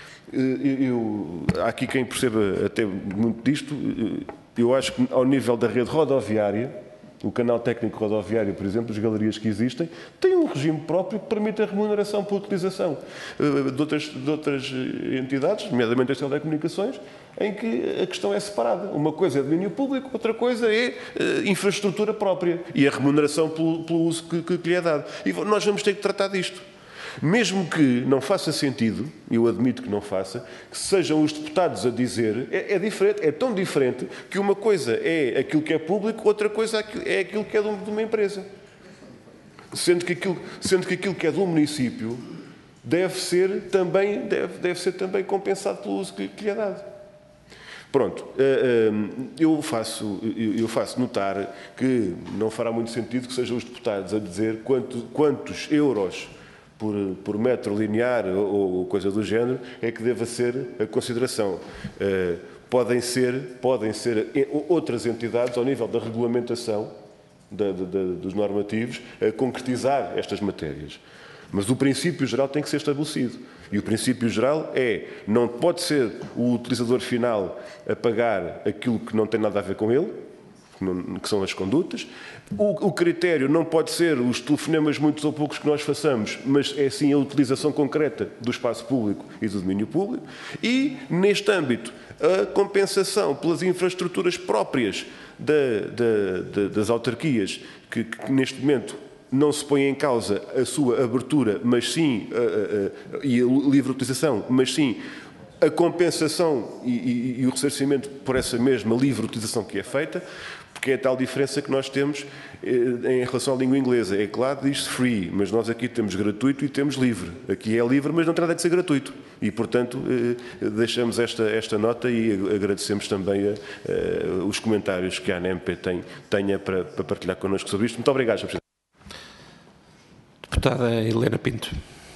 Eu, há aqui quem perceba até muito disto. Eu acho que ao nível da rede rodoviária, o canal técnico rodoviário, por exemplo, as galerias que existem, têm um regime próprio que permite a remuneração por utilização de outras, de outras entidades, nomeadamente as telecomunicações, em que a questão é separada. Uma coisa é domínio público, outra coisa é uh, infraestrutura própria e a remuneração pelo, pelo uso que, que, que lhe é dado. E nós vamos ter que tratar disto. Mesmo que não faça sentido, eu admito que não faça, que sejam os deputados a dizer, é, é diferente, é tão diferente que uma coisa é aquilo que é público, outra coisa é aquilo que é de uma empresa. Sendo que aquilo, sendo que, aquilo que é de um município deve ser também, deve, deve ser também compensado pelo uso que, que lhe é dado. Pronto, eu faço, eu faço notar que não fará muito sentido que sejam os deputados a dizer quanto, quantos euros por, por metro linear ou, ou coisa do género é que deva ser a consideração. Podem ser, podem ser outras entidades ao nível da regulamentação da, da, da, dos normativos a concretizar estas matérias. Mas o princípio geral tem que ser estabelecido. E o princípio geral é, não pode ser o utilizador final a pagar aquilo que não tem nada a ver com ele, que são as condutas. O, o critério não pode ser os telefonemas muitos ou poucos que nós façamos, mas é sim a utilização concreta do espaço público e do domínio público. E, neste âmbito, a compensação pelas infraestruturas próprias da, da, da, das autarquias, que, que neste momento não se põe em causa a sua abertura, mas sim, a, a, a, e a livre utilização, mas sim a compensação e, e, e o ressarcimento por essa mesma livre utilização que é feita, porque é a tal diferença que nós temos em relação à língua inglesa. É claro, diz free, mas nós aqui temos gratuito e temos livre. Aqui é livre, mas não tem nada de ser gratuito. E, portanto, deixamos esta, esta nota e agradecemos também a, a, os comentários que a A N M P tem, tenha para, para partilhar connosco sobre isto. Muito obrigado, senhor Presidente. Deputada Helena Pinto.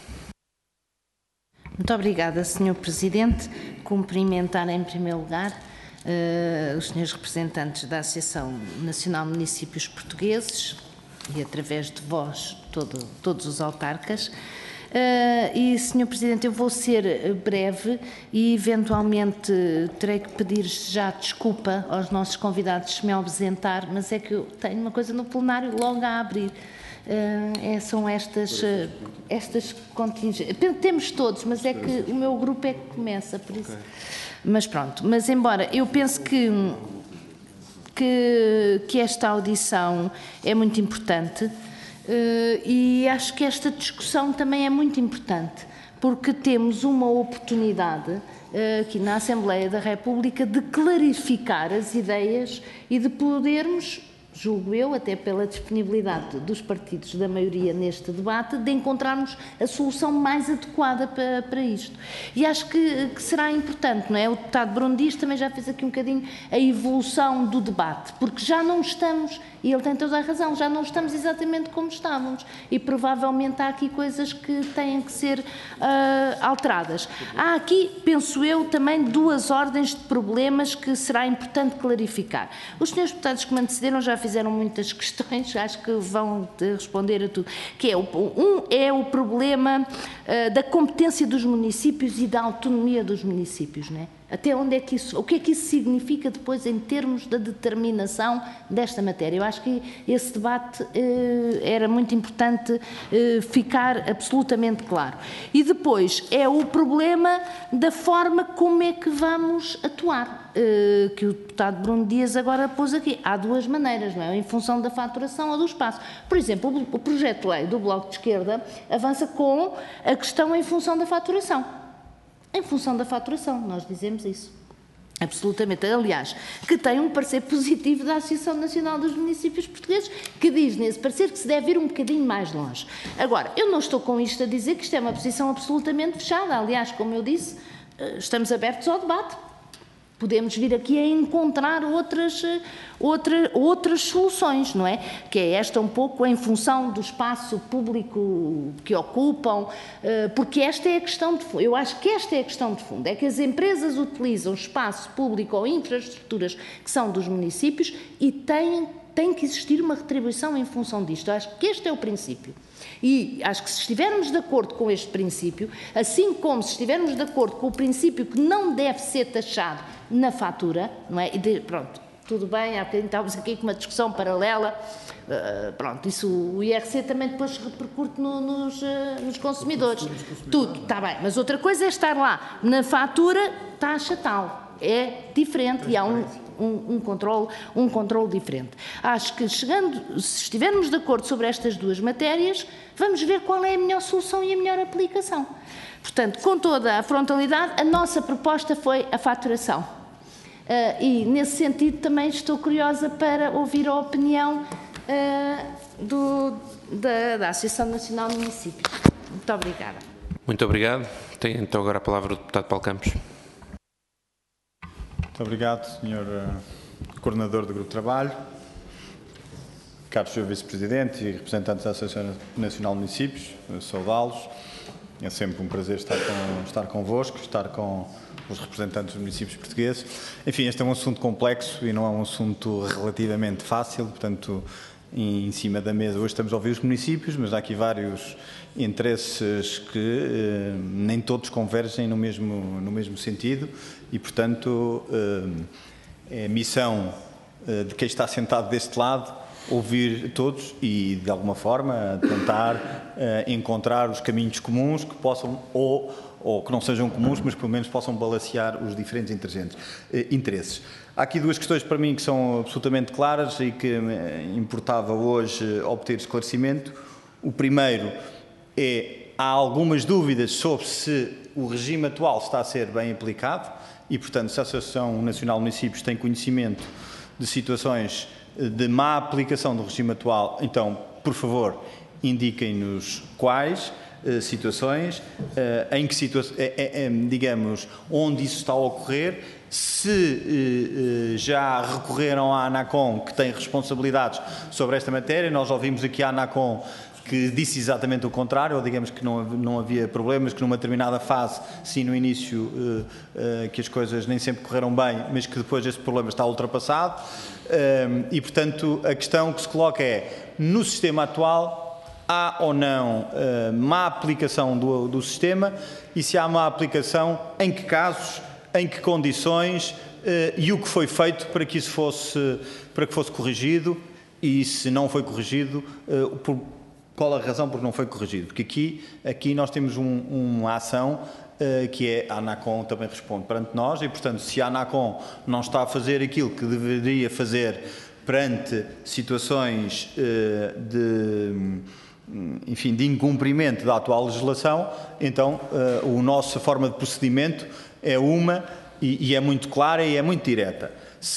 Muito obrigada, senhor Presidente. Cumprimentar, em primeiro lugar, uh, os senhores representantes da Associação Nacional de Municípios Portugueses e, através de vós, todo, todos os autarcas. Uh, e, senhor Presidente, eu vou ser breve e, eventualmente, terei que pedir já desculpa aos nossos convidados se me ausentar, mas é que eu tenho uma coisa no plenário logo a abrir. Uh, é, são estas, uh, estas contingências. Temos todos, mas é que o meu grupo é que começa, por isso. Okay. Mas pronto, mas embora eu penso que, que, que esta audição é muito importante uh, e acho que esta discussão também é muito importante, porque temos uma oportunidade uh, aqui na Assembleia da República de clarificar as ideias e de podermos, julgo eu, até pela disponibilidade dos partidos da maioria neste debate, de encontrarmos a solução mais adequada para, para isto. E acho que, que será importante, não é? O deputado Brundiz também já fez aqui um bocadinho a evolução do debate, porque já não estamos, e ele tem toda a razão, já não estamos exatamente como estávamos, e provavelmente há aqui coisas que têm que ser uh, alteradas. Há aqui, penso eu, também duas ordens de problemas que será importante clarificar. Os senhores deputados que me antecederam já fizeram muitas questões, acho que vão responder a tudo, que é, o, um é o problema uh, da competência dos municípios e da autonomia dos municípios, não é? Até onde é que isso, o que é que isso significa depois em termos da determinação desta matéria? Eu acho que esse debate eh, era muito importante eh, ficar absolutamente claro. E depois é o problema da forma como é que vamos atuar, eh, que o deputado Bruno Dias agora pôs aqui. Há duas maneiras, não é? Em função da faturação ou do espaço. Por exemplo, o, o projeto de lei do Bloco de Esquerda avança com a questão em função da faturação. Em função da faturação, nós dizemos isso. Absolutamente. Aliás, que tem um parecer positivo da Associação Nacional dos Municípios Portugueses, que diz nesse parecer que se deve ir um bocadinho mais longe. Agora, eu não estou com isto a dizer que isto é uma posição absolutamente fechada. Aliás, como eu disse, estamos abertos ao debate. podemos vir aqui a encontrar outras, outra, outras soluções, não é? Que é esta um pouco em função do espaço público que ocupam, porque esta é a questão de fundo. Eu acho que esta é a questão de fundo, é que as empresas utilizam espaço público ou infraestruturas que são dos municípios e têm, tem que existir uma retribuição em função disto. Eu acho que este é o princípio. E acho que se estivermos de acordo com este princípio, assim como se estivermos de acordo com o princípio que não deve ser taxado na fatura, não é? E de, pronto, tudo bem, há bocadinho estávamos aqui com uma discussão paralela, uh, pronto, isso o I R C também depois repercute no, nos, uh, nos consumidores. Tudo, está bem, mas outra coisa é estar lá na fatura, taxa tal, é diferente e há um... Um, um, controle, um controle diferente. Acho que, chegando, se estivermos de acordo sobre estas duas matérias, vamos ver qual é a melhor solução e a melhor aplicação. Portanto, com toda a frontalidade, a nossa proposta foi a faturação. Uh, e, nesse sentido, também estou curiosa para ouvir a opinião uh, do, da, da Associação Nacional de Municípios. Muito obrigada. Muito obrigado. Tem então agora a palavra o deputado Paulo Campos. Muito obrigado, senhor uh, Coordenador do Grupo de Trabalho, caro senhor Vice-Presidente e representantes da Associação Nacional de Municípios, saudá-los. É sempre um prazer estar, com, estar convosco, estar com os representantes dos municípios portugueses. Enfim, este é um assunto complexo e não é um assunto relativamente fácil, portanto, em, em cima da mesa hoje estamos a ouvir os municípios, mas há aqui vários interesses que eh, nem todos convergem no mesmo, no mesmo sentido e, portanto, eh, é missão eh, de quem está sentado deste lado ouvir todos e, de alguma forma, tentar eh, encontrar os caminhos comuns que possam, ou, ou que não sejam comuns, mas pelo menos possam balancear os diferentes eh, interesses. Há aqui duas questões para mim que são absolutamente claras e que me importava hoje obter esclarecimento. O primeiro é, há algumas dúvidas sobre se o regime atual está a ser bem aplicado e, portanto, se a Associação Nacional de Municípios tem conhecimento de situações de má aplicação do regime atual, então, por favor, indiquem-nos quais uh, situações, uh, em que situações, é, é, é, digamos, onde isso está a ocorrer, se uh, uh, já recorreram à ANACOM, que tem responsabilidades sobre esta matéria. Nós ouvimos aqui a ANACOM que disse exatamente o contrário, ou digamos que não, não havia problemas, que numa determinada fase, sim, no início, uh, uh, que as coisas nem sempre correram bem, mas que depois esse problema está ultrapassado. Uh, e, portanto, a questão que se coloca é, no sistema atual, há ou não uh, má aplicação do, do sistema, e se há má aplicação, em que casos, em que condições, uh, e o que foi feito para que isso fosse, para que fosse corrigido, e se não foi corrigido, uh, por qual a razão por que não foi corrigido? Porque aqui, aqui nós temos um, uma ação uh, que é a ANACOM também responde perante nós e, portanto, se a ANACOM não está a fazer aquilo que deveria fazer perante situações uh, de, enfim, de incumprimento da atual legislação, então uh, a nossa forma de procedimento é uma e, e é muito clara e é muito direta.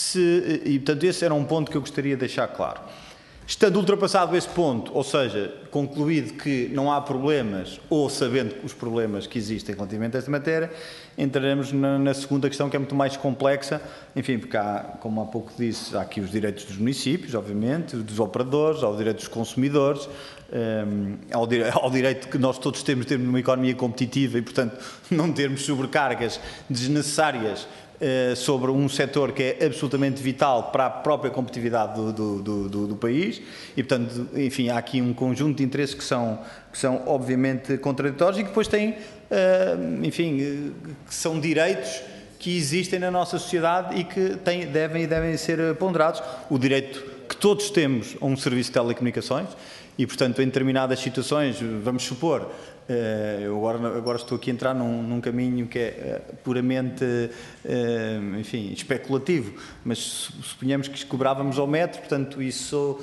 Se, e, portanto, esse era um ponto que eu gostaria de deixar claro. Estando ultrapassado esse ponto, ou seja, concluído que não há problemas, ou sabendo os problemas que existem relativamente a esta matéria, entraremos na, na segunda questão, que é muito mais complexa, enfim, porque há, como há pouco disse, há aqui os direitos dos municípios, obviamente, dos operadores, há o direito dos consumidores, um, ao, ao direito que nós todos temos de ter numa economia competitiva e, portanto, não termos sobrecargas desnecessárias Uh, sobre um setor que é absolutamente vital para a própria competitividade do, do, do, do país e, portanto, enfim, há aqui um conjunto de interesses que são, que são obviamente contraditórios e que depois têm, uh, enfim, que são direitos que existem na nossa sociedade e que têm, devem e devem ser ponderados. O direito que todos temos a um serviço de telecomunicações e, portanto, em determinadas situações, vamos supor, eu agora, agora estou aqui a entrar num, num caminho que é puramente, enfim, especulativo, mas suponhamos que cobrávamos ao metro, portanto, isso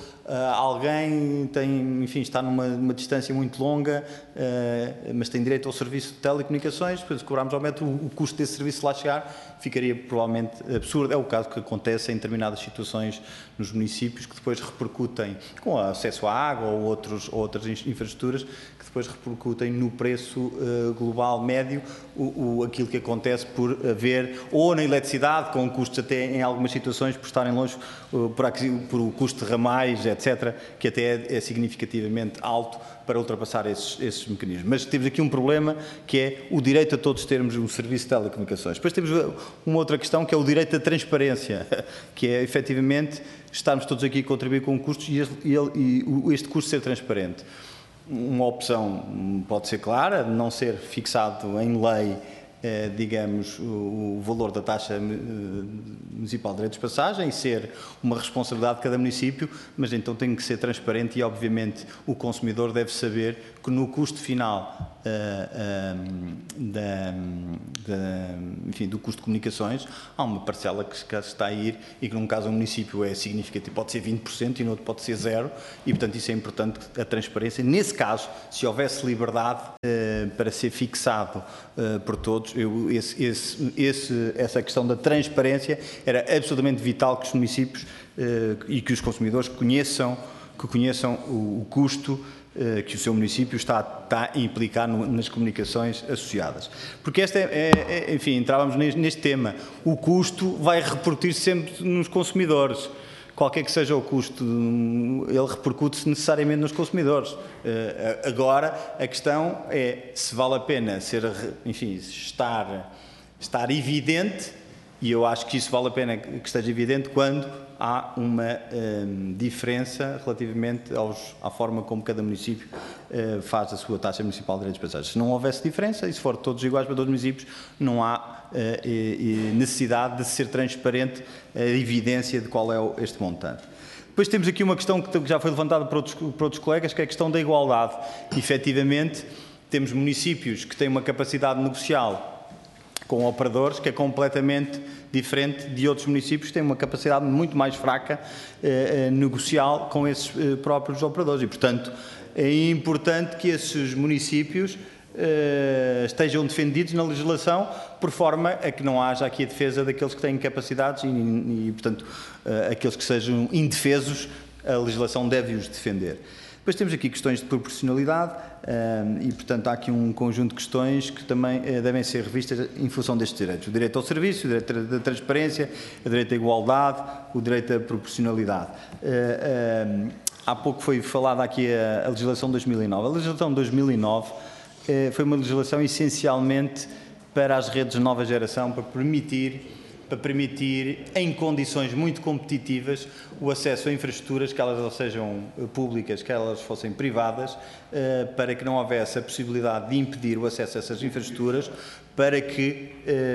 alguém tem, enfim, está numa, numa distância muito longa, mas tem direito ao serviço de telecomunicações, depois se cobrarmos ao metro, o custo desse serviço lá chegar ficaria provavelmente absurdo. É o caso que acontece em determinadas situações nos municípios. municípios que depois repercutem com acesso à água ou outros, outras infraestruturas que depois repercutem no preço uh, global médio, o, o, aquilo que acontece por haver, ou na eletricidade, com custos até em algumas situações por estarem longe, uh, por, por o custo de ramais, etcétera, que até é, é significativamente alto para ultrapassar esses, esses mecanismos. Mas temos aqui um problema que é o direito a todos termos um serviço de telecomunicações. Depois temos uma outra questão que é o direito à transparência, que é efetivamente estarmos todos aqui a contribuir com custos e, ele, e este custo ser transparente. Uma opção pode ser clara, não ser fixado em lei, eh, digamos, o, o valor da taxa municipal de direitos de passagem e ser uma responsabilidade de cada município, mas então tem que ser transparente e, obviamente, o consumidor deve saber que no custo final uh, um, da, da, enfim, do custo de comunicações há uma parcela que está a ir e que num caso um município é significativo, pode ser vinte por cento e no outro pode ser zero e, portanto, isso é importante, a transparência. Nesse caso, se houvesse liberdade uh, para ser fixado uh, por todos, eu, esse, esse, esse, essa questão da transparência era absolutamente vital que os municípios uh, e que os consumidores conheçam, que conheçam o, o custo que o seu município está, está a implicar no, nas comunicações associadas. Porque esta é, é, enfim, entrávamos neste, neste tema, o custo vai repercutir sempre nos consumidores. Qualquer que seja o custo, ele repercute-se necessariamente nos consumidores. Agora, a questão é se vale a pena ser, enfim, estar, estar evidente, e eu acho que isso vale a pena que esteja evidente quando há uma um, diferença relativamente aos, à forma como cada município uh, faz a sua taxa municipal de direitos de passagem. Se não houvesse diferença, e se for todos iguais para todos os municípios, não há uh, e, e necessidade de ser transparente a evidência de qual é o, este montante. Depois temos aqui uma questão que já foi levantada por outros, por outros colegas, que é a questão da igualdade. Efetivamente, temos municípios que têm uma capacidade negocial com operadores que é completamente diferente de outros municípios que têm uma capacidade muito mais fraca eh, negocial com esses eh, próprios operadores e, portanto, é importante que esses municípios eh, estejam defendidos na legislação por forma a que não haja aqui a defesa daqueles que têm capacidades e, e portanto, eh, aqueles que sejam indefesos, a legislação deve-os defender. Depois temos aqui questões de proporcionalidade um, e, portanto, há aqui um conjunto de questões que também uh, devem ser revistas em função destes direitos. O direito ao serviço, o direito da transparência, o direito à igualdade, o direito à proporcionalidade. Uh, um, há pouco foi falada aqui a, a legislação de dois mil e nove. A legislação de dois mil e nove uh, foi uma legislação essencialmente para as redes de nova geração, para permitir... para permitir, em condições muito competitivas, o acesso a infraestruturas, que elas sejam públicas, que elas fossem privadas, para que não houvesse a possibilidade de impedir o acesso a essas infraestruturas, para que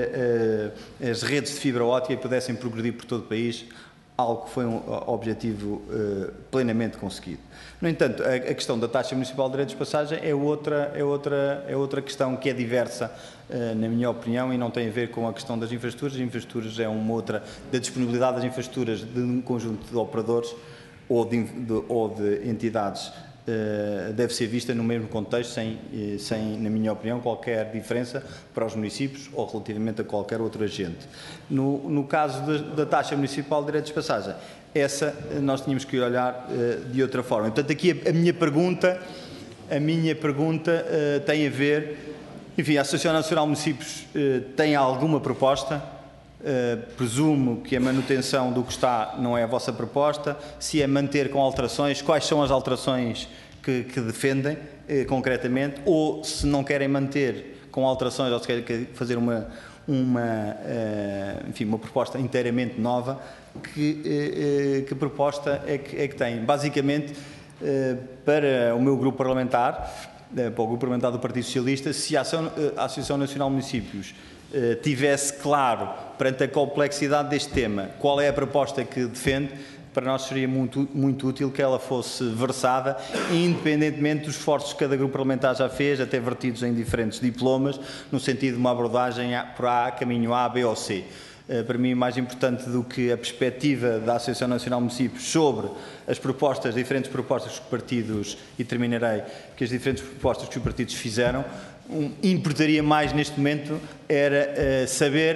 as redes de fibra óptica pudessem progredir por todo o país, algo que foi um objetivo plenamente conseguido. No entanto, a questão da taxa municipal de direitos de passagem é outra, é outra, é outra questão que é diversa, na minha opinião, e não tem a ver com a questão das infraestruturas. As infraestruturas é uma outra, da disponibilidade das infraestruturas de um conjunto de operadores ou de, de, ou de entidades, deve ser vista no mesmo contexto, sem, sem, na minha opinião, qualquer diferença para os municípios ou relativamente a qualquer outro agente. No, no caso de, da taxa municipal de direitos de passagem, essa nós tínhamos que olhar uh, de outra forma. Portanto, aqui a, a minha pergunta, a minha pergunta uh, tem a ver, enfim, a Associação Nacional de Municípios uh, tem alguma proposta? Uh, presumo que a manutenção do que está não é a vossa proposta. Se é manter com alterações, quais são as alterações que, que defendem uh, concretamente? Ou se não querem manter com alterações, ou se querem fazer uma, uma, uh, enfim, uma proposta inteiramente nova, que, uh, que proposta é que, é que tem? Basicamente, uh, para o meu grupo parlamentar, uh, para o grupo parlamentar do Partido Socialista, se a, ação, uh, a Associação Nacional de Municípios tivesse claro, perante a complexidade deste tema, qual é a proposta que defende, para nós seria muito, muito útil que ela fosse versada, independentemente dos esforços que cada grupo parlamentar já fez, até vertidos em diferentes diplomas, no sentido de uma abordagem por A, caminho A, B ou C. Para mim, mais importante do que a perspectiva da Associação Nacional de Municípios sobre as propostas, as diferentes propostas que os partidos, e terminarei, que as diferentes propostas que os partidos fizeram, um, importaria mais neste momento era uh, saber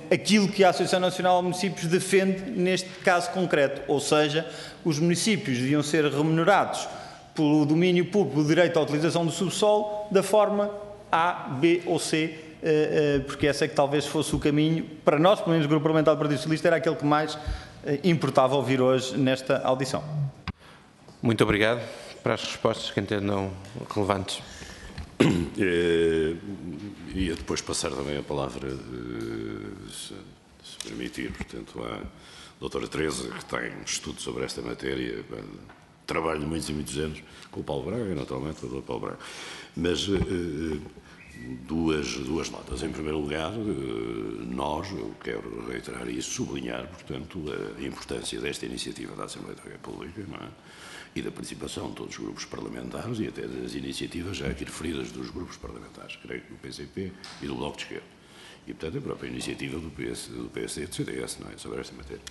aquilo que a Associação Nacional de Municípios defende neste caso concreto, ou seja, os municípios deviam ser remunerados pelo domínio público, o direito à utilização do subsolo, da forma A, B ou C, porque esse é que talvez fosse o caminho, para nós, pelo menos o Grupo Parlamentar do Partido Socialista, era aquele que mais importava ouvir hoje nesta audição. Muito obrigado. Para as respostas que entendam relevantes. É, ia depois passar também a palavra, se, se permitir, portanto, à doutora Teresa, que tem estudo sobre esta matéria, trabalho muitos e muitos anos com o Paulo Braga, naturalmente, com o doutor Paulo Braga. Mas duas, duas notas. Em primeiro lugar, nós, eu quero reiterar e sublinhar, portanto, a importância desta iniciativa da Assembleia da República, não é? E da participação de todos os grupos parlamentares e até das iniciativas já aqui referidas dos grupos parlamentares, creio que do P C P e do Bloco de Esquerda. E, portanto, a própria iniciativa do P S, do P S D e do C D S, não é? Sobre esta matéria.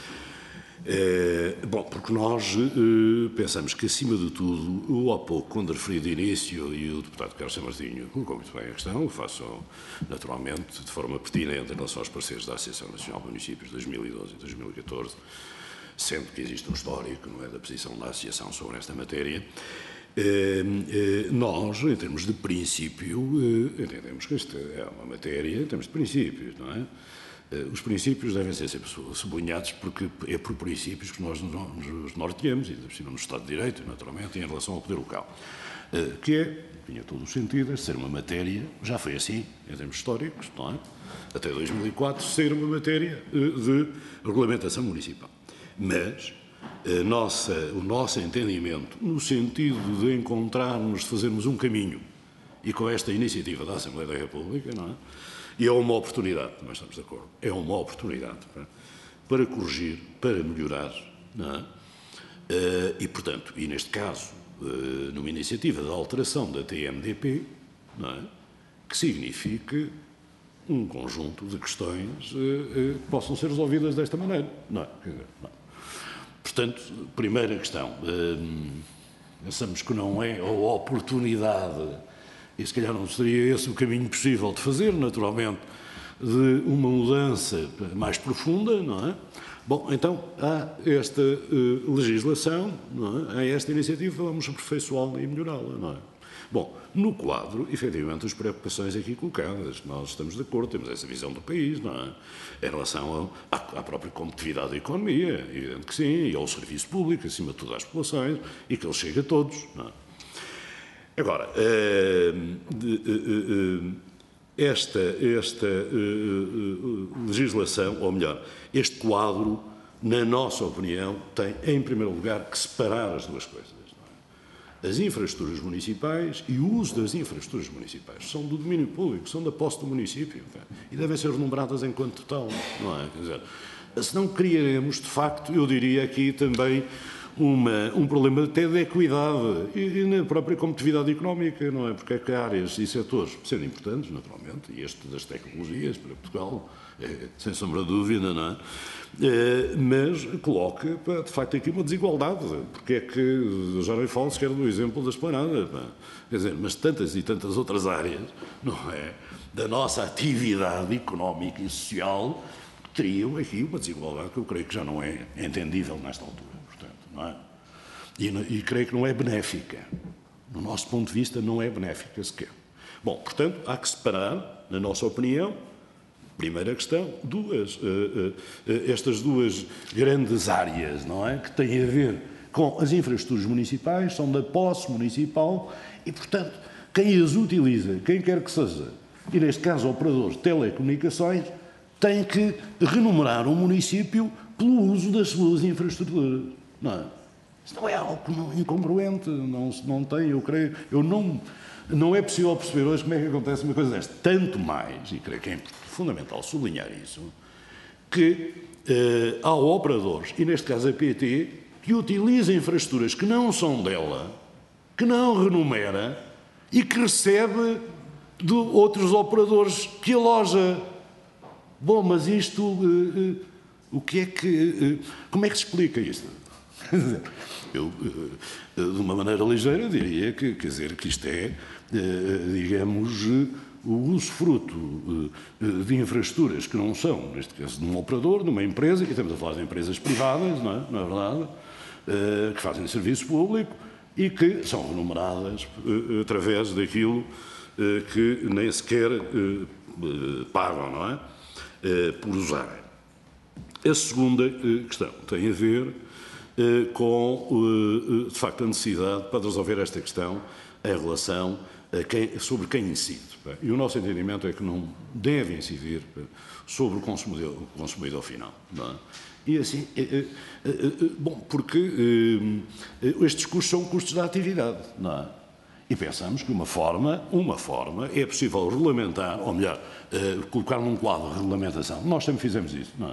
É, bom, porque nós é, pensamos que, acima de tudo, eu há pouco, quando referi de início, e o deputado Carlos Samartinho colocou muito bem a questão, o faço naturalmente de forma pertinente em relação aos parceiros da Associação Nacional de Municípios de dois mil e doze e dois mil e catorze, sendo que existe um histórico, não é, da posição da Associação sobre esta matéria, eh, eh, nós, em termos de princípio, eh, entendemos que esta é uma matéria em termos de princípios, não é? Eh, os princípios devem ser sempre sublinhados porque é por princípios que nós nos norteamos, e por cima no Estado de Direito, naturalmente, em relação ao poder local, eh, que é, tinha todo o sentido, de ser uma matéria, já foi assim, em termos históricos, não é? Até dois mil e quatro, ser uma matéria eh, de regulamentação municipal. Mas a nossa, o nosso entendimento, no sentido de encontrarmos, de fazermos um caminho, e com esta iniciativa da Assembleia da República, não é? E é uma oportunidade, nós estamos de acordo, é uma oportunidade para, para corrigir, para melhorar, não é? E, portanto, e neste caso, numa iniciativa de alteração da T M D P, não é? Que significa um conjunto de questões que possam ser resolvidas desta maneira, não é? Não. Portanto, primeira questão, hum, pensamos que não é a oportunidade, e se calhar não seria esse o caminho possível de fazer, naturalmente, de uma mudança mais profunda, não é? Bom, então há esta uh, legislação, não é? Há esta iniciativa, vamos aperfeiçoá-la e melhorá-la, não é? Bom, no quadro, efetivamente, as preocupações aqui colocadas, nós estamos de acordo, temos essa visão do país, não é? Em relação à, à própria competitividade da economia, evidente que sim, e ao serviço público, acima de tudo às populações, e que ele chegue a todos, não é? Agora, uh, de, uh, uh, esta, esta uh, uh, legislação, ou melhor, este quadro, na nossa opinião, tem, em primeiro lugar, que separar as duas coisas. As infraestruturas municipais e o uso das infraestruturas municipais são do domínio público, são da posse do município, e devem ser renumeradas enquanto tal, não é? Quer dizer, senão criaremos, de facto, eu diria aqui também, uma, um problema até de equidade e, e na própria competitividade económica, não é? Porque é que há áreas e setores, sendo importantes, naturalmente, e este das tecnologias para Portugal, é, sem sombra de dúvida, não é? É, mas coloca, de facto, aqui uma desigualdade, porque é que, eu já nem falo sequer do exemplo da esplanada, quer dizer, mas tantas e tantas outras áreas, não é? Da nossa atividade económica e social, teriam aqui uma desigualdade que eu creio que já não é entendível nesta altura, portanto, não é? E, e creio que não é benéfica. Do nosso ponto de vista, não é benéfica sequer. Bom, portanto, há que separar, na nossa opinião, primeira questão, duas, uh, uh, uh, estas duas grandes áreas, não é? Que têm a ver com as infraestruturas municipais, são da posse municipal e, portanto, quem as utiliza, quem quer que seja, e neste caso operadores de telecomunicações, tem que remunerar o município pelo uso das suas infraestruturas, não é? Isso não é algo incongruente, não, não tem, eu creio, eu não... Não é possível perceber hoje como é que acontece uma coisa desta. Tanto mais, e creio que é fundamental sublinhar isso, que eh, há operadores, e neste caso a P T, que utiliza infraestruturas que não são dela, que não renumera e que recebe de outros operadores que aloja. Bom, mas isto, eh, eh, o que é que... Eh, como é que se explica isto? Eu, de uma maneira ligeira, diria que, quer dizer, que isto é, digamos, o usufruto de infraestruturas que não são, neste caso, de um operador, de uma empresa, e estamos a falar de empresas privadas, não é, não é verdade, que fazem serviço público e que são remuneradas através daquilo que nem sequer pagam, não é, por usarem. A segunda questão tem a ver com, de facto, a necessidade para resolver esta questão em relação a quem, sobre quem incide. E o nosso entendimento é que não deve incidir sobre o consumidor, o consumidor final. Não é? E assim, bom, porque estes custos são custos da atividade, não é? E pensamos que uma forma, uma forma é possível regulamentar, ou melhor, colocar num quadro de regulamentação. Nós sempre fizemos isso, não é?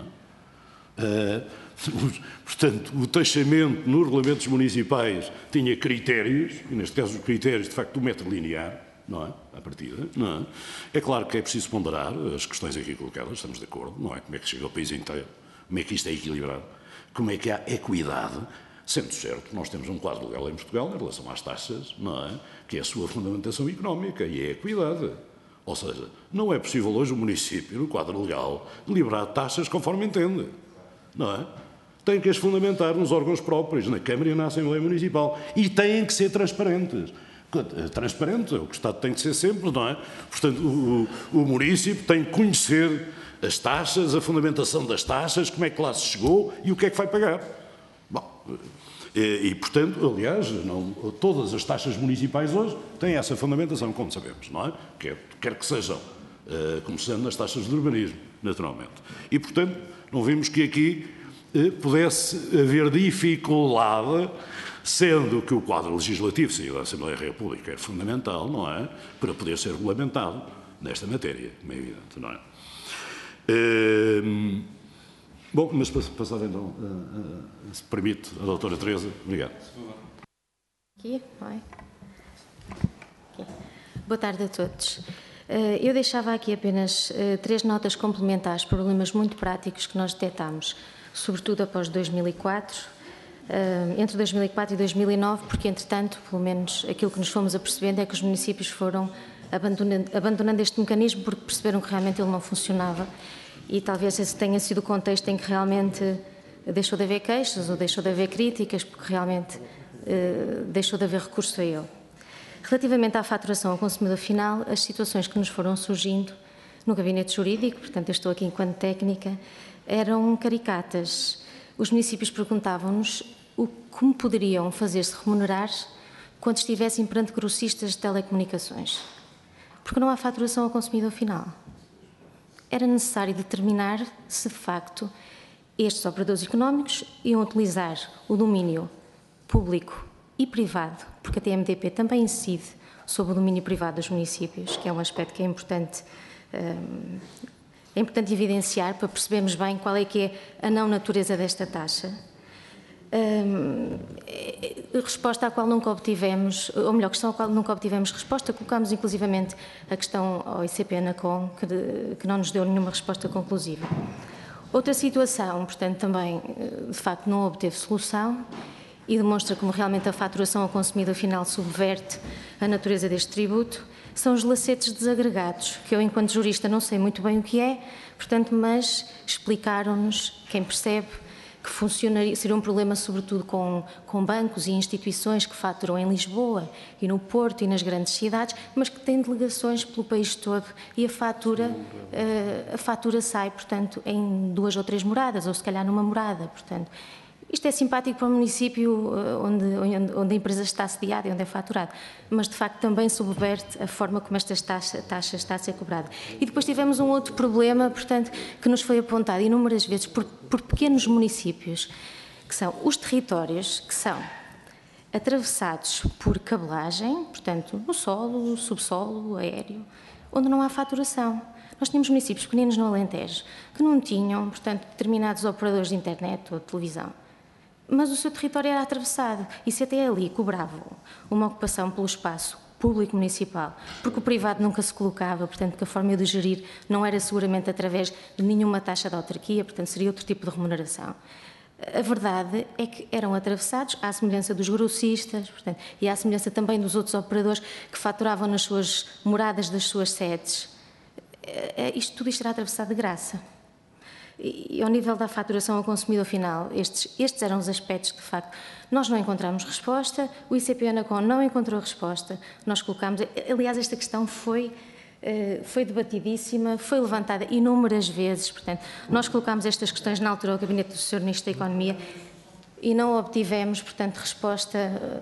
Uh, portanto, o taxamento nos regulamentos municipais tinha critérios, e neste caso os critérios, de facto, do metro linear, não é? À partida, não é? É claro que é preciso ponderar as questões aqui colocadas, estamos de acordo, não é? Como é que chega ao país inteiro, como é que isto é equilibrado, como é que há equidade, sendo certo, nós temos um quadro legal em Portugal em relação às taxas, não é? Que é a sua fundamentação económica e é a equidade. Ou seja, não é possível hoje o município, no quadro legal, liberar taxas conforme entende. Não é? Tem que as fundamentar nos órgãos próprios, na Câmara e na Assembleia Municipal. E têm que ser transparentes. Transparente, o que o Estado tem que ser sempre, não é? Portanto, o, o, o município tem que conhecer as taxas, a fundamentação das taxas, como é que lá se chegou e o que é que vai pagar. Bom, e, e portanto, aliás, não, todas as taxas municipais hoje têm essa fundamentação, como sabemos, não é? Quer, quer que sejam, uh, começando nas taxas de urbanismo, naturalmente. E, portanto, não vimos que aqui eh, pudesse haver dificuldade, sendo que o quadro legislativo, sim, da Assembleia da República é fundamental, não é? Para poder ser regulamentado nesta matéria, como é evidente, não é? Eh, bom, mas passava então, uh, uh, se permite, a doutora Teresa. Obrigado. Aqui, vai. Aqui. Boa tarde a todos. Eu deixava aqui apenas três notas complementares, problemas muito práticos que nós detectámos, sobretudo após dois mil e quatro, entre dois mil e quatro e dois mil e nove, porque, entretanto, pelo menos aquilo que nos fomos apercebendo é que os municípios foram abandonando, abandonando este mecanismo porque perceberam que realmente ele não funcionava e talvez esse tenha sido o contexto em que realmente deixou de haver queixas ou deixou de haver críticas, porque realmente deixou de haver recurso a ele. Relativamente à faturação ao consumidor final, as situações que nos foram surgindo no gabinete jurídico, portanto eu estou aqui enquanto técnica, eram caricatas. Os municípios perguntavam-nos como poderiam fazer-se remunerar quando estivessem perante grossistas de telecomunicações. Porque não há faturação ao consumidor final. Era necessário determinar se de facto estes operadores económicos iam utilizar o domínio público e privado, porque a T M D P também incide sobre o domínio privado dos municípios, que é um aspecto que é importante, um, é importante evidenciar para percebermos bem qual é que é a não natureza desta taxa. Um, resposta à qual nunca obtivemos, ou melhor, questão à qual nunca obtivemos resposta, colocámos inclusivamente a questão ao I C P Anacom, que, de, que não nos deu nenhuma resposta conclusiva. Outra situação, portanto, também de facto não obteve solução, e demonstra como realmente a faturação ao consumidor final subverte a natureza deste tributo, são os lacetes desagregados, que eu, enquanto jurista, não sei muito bem o que é, portanto, mas explicaram-nos, quem percebe, que funcionaria, seria um problema sobretudo com, com bancos e instituições que faturam em Lisboa e no Porto e nas grandes cidades, mas que têm delegações pelo país todo e a fatura, a, a fatura sai, portanto, em duas ou três moradas, ou se calhar numa morada, portanto. Isto é simpático para o município onde, onde, onde a empresa está sediada e onde é faturado, mas de facto também subverte a forma como esta taxa, taxa está a ser cobrada. E depois tivemos um outro problema, portanto, que nos foi apontado inúmeras vezes por, por pequenos municípios, que são os territórios que são atravessados por cabelagem, portanto, no solo, subsolo, aéreo, onde não há faturação. Nós tínhamos municípios pequeninos no Alentejo que não tinham, portanto, determinados operadores de internet ou de televisão, mas o seu território era atravessado e se até ali cobravam uma ocupação pelo espaço público municipal, porque o privado nunca se colocava, portanto, que a forma de gerir não era seguramente através de nenhuma taxa de autarquia, portanto, seria outro tipo de remuneração. A verdade é que eram atravessados à semelhança dos grossistas, portanto, e à semelhança também dos outros operadores que faturavam nas suas moradas das suas sedes. Isto tudo isto era atravessado de graça. E ao nível da faturação ao consumidor final, estes, estes eram os aspectos que, de facto, nós não encontramos resposta, o I C P Anacom não encontrou resposta, nós colocámos... Aliás, esta questão foi... foi debatidíssima, foi levantada inúmeras vezes, portanto, nós colocámos estas questões na altura ao Gabinete do senhor Ministro da Economia e não obtivemos, portanto, resposta,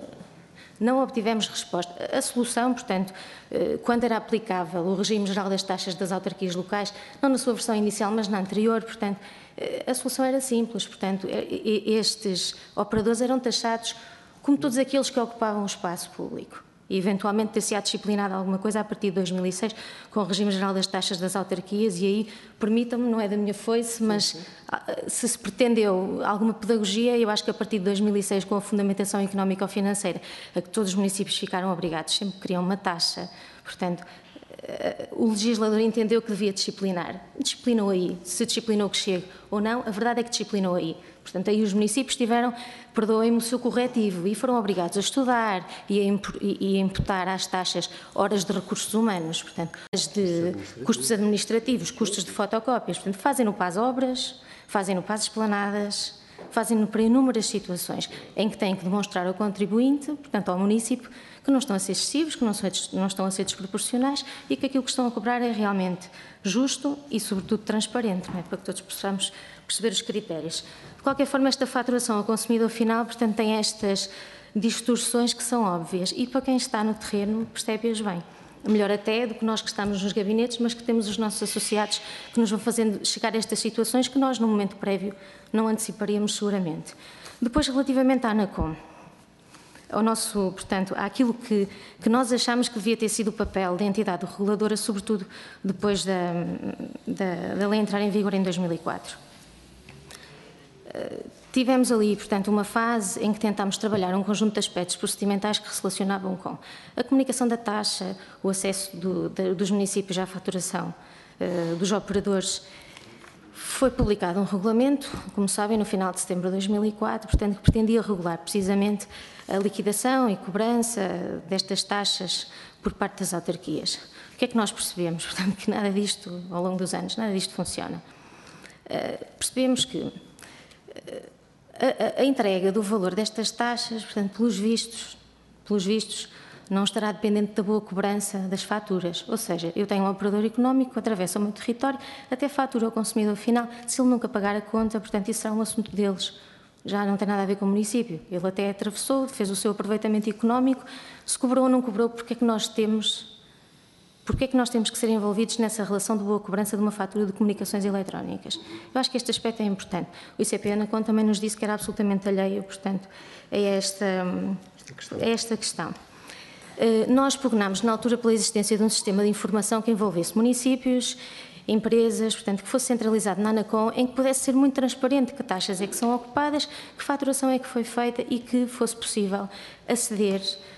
não obtivemos resposta. A solução, portanto, quando era aplicável o regime geral das taxas das autarquias locais, não na sua versão inicial, mas na anterior, portanto, a solução era simples, portanto, estes operadores eram taxados como todos aqueles que ocupavam o espaço público. E, eventualmente, ter-se-á disciplinado alguma coisa a partir de dois mil e seis, com o regime geral das taxas das autarquias, e aí, permitam-me, não é da minha foice, mas sim, sim. se se pretendeu alguma pedagogia, eu acho que a partir de dois mil e seis, com a fundamentação económico-financeira, a que todos os municípios ficaram obrigados, sempre queriam uma taxa, portanto, o legislador entendeu que devia disciplinar. Disciplinou aí. Se disciplinou que chegue ou não, a verdade é que disciplinou aí. Portanto, aí os municípios tiveram, perdoem-me, o seu corretivo e foram obrigados a estudar e a, e a imputar às taxas horas de recursos humanos, portanto, de custos administrativos, custos de fotocópias. Portanto, fazem no P A S obras, fazem no P A S esplanadas, fazem-no para inúmeras situações em que têm que demonstrar ao contribuinte, portanto, ao município, que não estão a ser excessivos, que não, são, não estão a ser desproporcionais e que aquilo que estão a cobrar é realmente justo e, sobretudo, transparente, não é? Para que todos possamos perceber os critérios. De qualquer forma, esta faturação ao consumidor final, portanto, tem estas distorções que são óbvias e, para quem está no terreno, percebe-as bem. Melhor até do que nós que estamos nos gabinetes, mas que temos os nossos associados que nos vão fazendo chegar a estas situações que nós, no momento prévio, não anteciparíamos seguramente. Depois, relativamente à Anacom, ao nosso, portanto, àquilo que, que nós achamos que devia ter sido o papel da entidade reguladora, sobretudo depois da, da, da lei entrar em vigor em dois mil e quatro. Tivemos ali, portanto, uma fase em que tentámos trabalhar um conjunto de aspectos procedimentais que se relacionavam com a comunicação da taxa, o acesso do, de, dos municípios à faturação uh, dos operadores. Foi publicado um regulamento, como sabem, no final de setembro de dois mil e quatro, portanto, que pretendia regular precisamente a liquidação e cobrança destas taxas por parte das autarquias. O que é que nós percebemos? Portanto, que nada disto, ao longo dos anos, nada disto funciona. Uh, percebemos que A, a, a entrega do valor destas taxas, portanto, pelos vistos, pelos vistos, não estará dependente da boa cobrança das faturas. Ou seja, eu tenho um operador económico que atravessa o meu território, até fatura ao consumidor final, se ele nunca pagar a conta, portanto, isso será um assunto deles. Já não tem nada a ver com o município. Ele até atravessou, fez o seu aproveitamento económico, se cobrou ou não cobrou, porque é que nós temos... Porquê é que nós temos que ser envolvidos nessa relação de boa cobrança de uma fatura de comunicações eletrónicas? Eu acho que este aspecto é importante. O I C P Anacom também nos disse que era absolutamente alheio, portanto, a esta, a esta questão. Nós pugnámos na altura pela existência de um sistema de informação que envolvesse municípios, empresas, portanto, que fosse centralizado na Anacom, em que pudesse ser muito transparente que taxas é que são ocupadas, que faturação é que foi feita e que fosse possível aceder...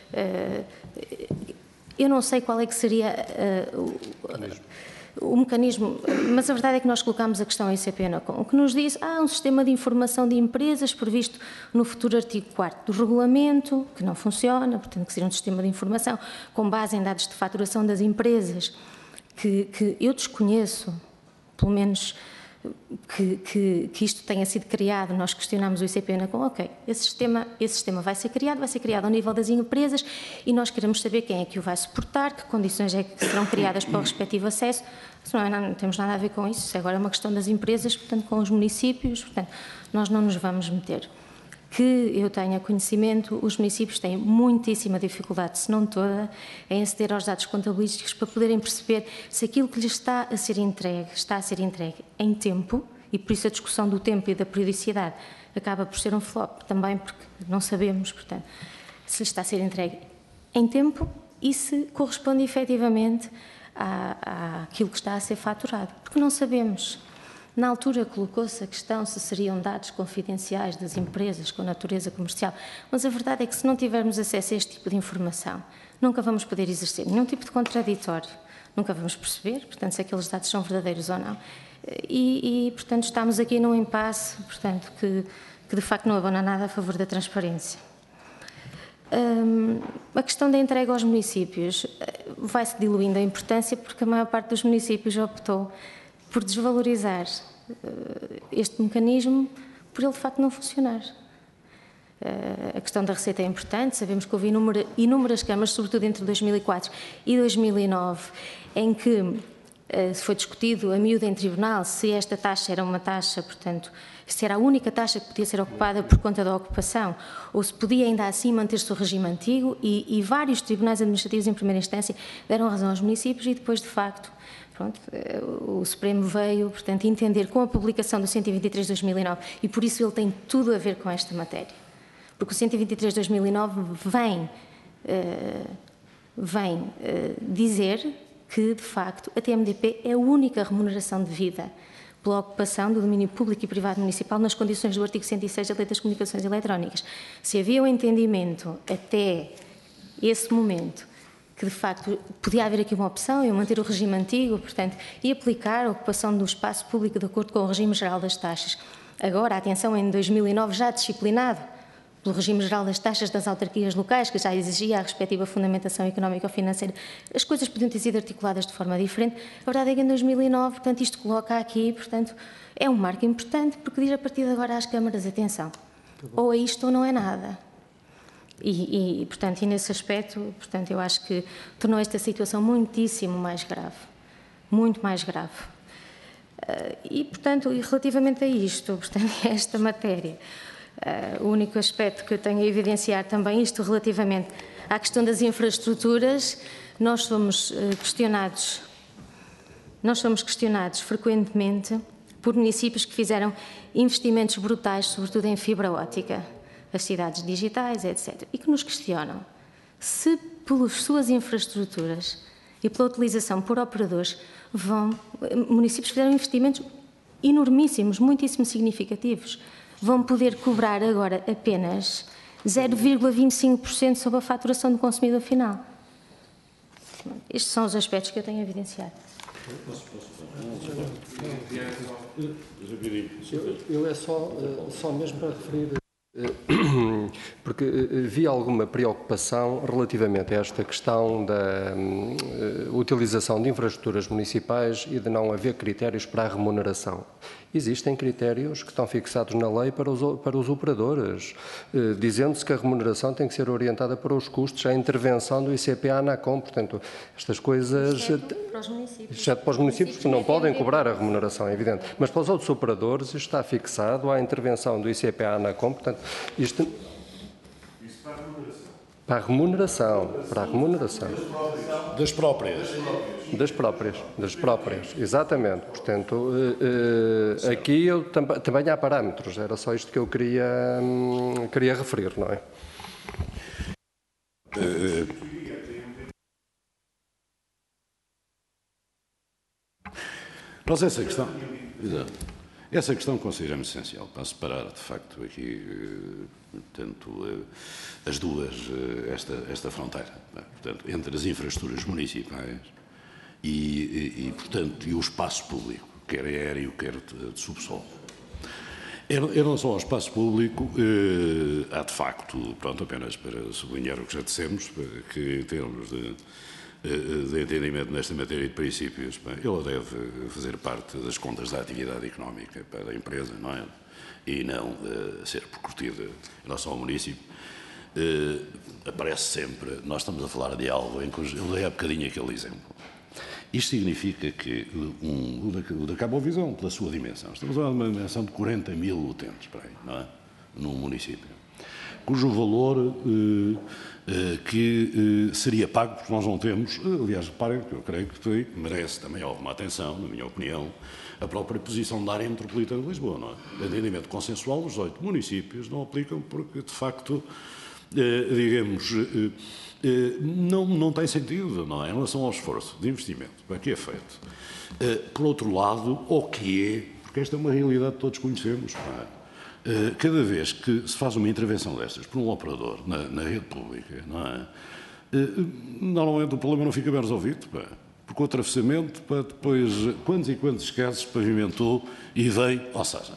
Eu não sei qual é que seria uh, o, o mecanismo, mas a verdade é que nós colocámos a questão ao I C P Anacom, o que nos diz, há um sistema de informação de empresas previsto no futuro artigo quarto do regulamento, que não funciona, portanto, que seria um sistema de informação com base em dados de faturação das empresas, que, que eu desconheço, pelo menos... Que, que, que isto tenha sido criado, nós questionamos o I C P Anacom, ok, esse sistema, esse sistema vai ser criado, vai ser criado ao nível das empresas e nós queremos saber quem é que o vai suportar, que condições é que serão criadas para o respectivo acesso. Não, é, não temos nada a ver com isso, isso agora é uma questão das empresas, portanto, com os municípios, portanto, nós não nos vamos meter. Que eu tenha conhecimento, os municípios têm muitíssima dificuldade, se não toda, em aceder aos dados contabilísticos para poderem perceber se aquilo que lhes está a ser entregue está a ser entregue em tempo, e por isso a discussão do tempo e da periodicidade acaba por ser um flop também, porque não sabemos, portanto, se lhes está a ser entregue em tempo e se corresponde efetivamente à, àquilo que está a ser faturado, porque não sabemos. Na altura colocou-se a questão se seriam dados confidenciais das empresas com natureza comercial, mas a verdade é que se não tivermos acesso a este tipo de informação, nunca vamos poder exercer nenhum tipo de contraditório, nunca vamos perceber, portanto, se aqueles dados são verdadeiros ou não. E, e portanto, estamos aqui num impasse, portanto, que, que de facto não abona nada a favor da transparência. Um, a questão da entrega aos municípios vai-se diluindo a importância porque a maior parte dos municípios optou por desvalorizar uh, este mecanismo por ele de facto não funcionar. Uh, a questão da receita é importante, sabemos que houve inúmera, inúmeras câmaras, sobretudo entre dois mil e quatro e dois mil e nove, em que uh, foi discutido a miúdo em tribunal se esta taxa era uma taxa, portanto, se era a única taxa que podia ser ocupada por conta da ocupação, ou se podia ainda assim manter-se o regime antigo, e, e vários tribunais administrativos em primeira instância deram razão aos municípios e depois, de facto, pronto, o Supremo veio, portanto, entender com a publicação do cento e vinte e três de dois mil e nove, e por isso ele tem tudo a ver com esta matéria. Porque o cento e vinte e três de dois mil e nove vem, uh, vem uh, dizer que, de facto, a T M D P é a única remuneração devida pela ocupação do domínio público e privado municipal nas condições do artigo cento e seis da Lei das Comunicações Eletrónicas. Se havia o entendimento até esse momento que, de facto, podia haver aqui uma opção em manter o regime antigo, portanto, e aplicar a ocupação do espaço público de acordo com o regime geral das taxas. Agora, atenção, em dois mil e nove, já disciplinado pelo regime geral das taxas das autarquias locais, que já exigia a respectiva fundamentação económica ou financeira, as coisas podiam ter sido articuladas de forma diferente. A verdade é que em dois mil e nove, portanto, isto coloca aqui, portanto, é um marco importante, porque diz a partir de agora às câmaras, atenção, ou é isto ou não é nada. E, e, portanto, e nesse aspecto, portanto, eu acho que tornou esta situação muitíssimo mais grave, muito mais grave. Uh, e, portanto, e relativamente a isto, portanto, a esta matéria, Uh, o único aspecto que eu tenho a evidenciar também, isto relativamente à questão das infraestruturas, nós somos uh, questionados, nós somos questionados frequentemente por municípios que fizeram investimentos brutais, sobretudo em fibra óptica, as cidades digitais, etcétera, e que nos questionam se pelas suas infraestruturas e pela utilização por operadores vão, municípios que fizeram investimentos enormíssimos, muitíssimo significativos, vão poder cobrar agora apenas zero vírgula vinte e cinco por cento sobre a faturação do consumidor final. Estes são os aspectos que eu tenho a evidenciar. Eu, eu é só, só mesmo para referir, porque vi alguma preocupação relativamente a esta questão da uh, utilização de infraestruturas municipais e de não haver critérios para a remuneração. Existem critérios que estão fixados na lei para os, para os operadores, uh, dizendo-se que a remuneração tem que ser orientada para os custos, à intervenção do I C P A ANACOM. Portanto, estas coisas... Exceto para os municípios. Exceto para os municípios que não podem cobrar a remuneração, é evidente. Mas para os outros operadores isto está fixado à intervenção do I C P A ANACOM. Portanto, isto... Para a remuneração. Para a remuneração. Das próprias. Das próprias, das próprias, exatamente. Portanto, uh, uh, aqui eu tam também há parâmetros, era só isto que eu queria, um, queria referir, não é? Uh, nós essa questão, exato, essa questão consideramos essencial para separar, de facto, aqui, uh, portanto, uh, as duas, uh, esta, esta fronteira, né? Portanto, entre as infraestruturas municipais E, e, e, portanto, e o espaço público, quer aéreo, quer de, de subsolo. Em, em relação ao espaço público, eh, há de facto, pronto, apenas para sublinhar o que já dissemos, que em termos de, de entendimento nesta matéria de princípios, bem, ele deve fazer parte das contas da atividade económica para a empresa, não é? E não eh, ser percutido em relação ao município. Eh, aparece sempre, nós estamos a falar de algo em que eu dei há bocadinho aquele exemplo. Isto significa que um, o, da, o da Cabovisão, pela sua dimensão, estamos a falar de uma dimensão de quarenta mil utentes, para aí, não é? Num município, cujo valor eh, eh, que eh, seria pago, porque nós não temos, eh, aliás, reparem, que eu creio que merece também alguma atenção, na minha opinião, a própria posição da área metropolitana de Lisboa, não é? O entendimento consensual nos oito municípios não aplicam porque, de facto, eh, digamos... Eh, Não, não tem sentido, não é? Em relação ao esforço de investimento que é feito. Por outro lado, o que é, porque esta é uma realidade que todos conhecemos, não é? Cada vez que se faz uma intervenção destas por um operador na, na rede pública, não é? Normalmente o problema não fica bem resolvido, pá, porque o atravessamento, pá, depois, quantos e quantos casos pavimentou e veio, ou seja,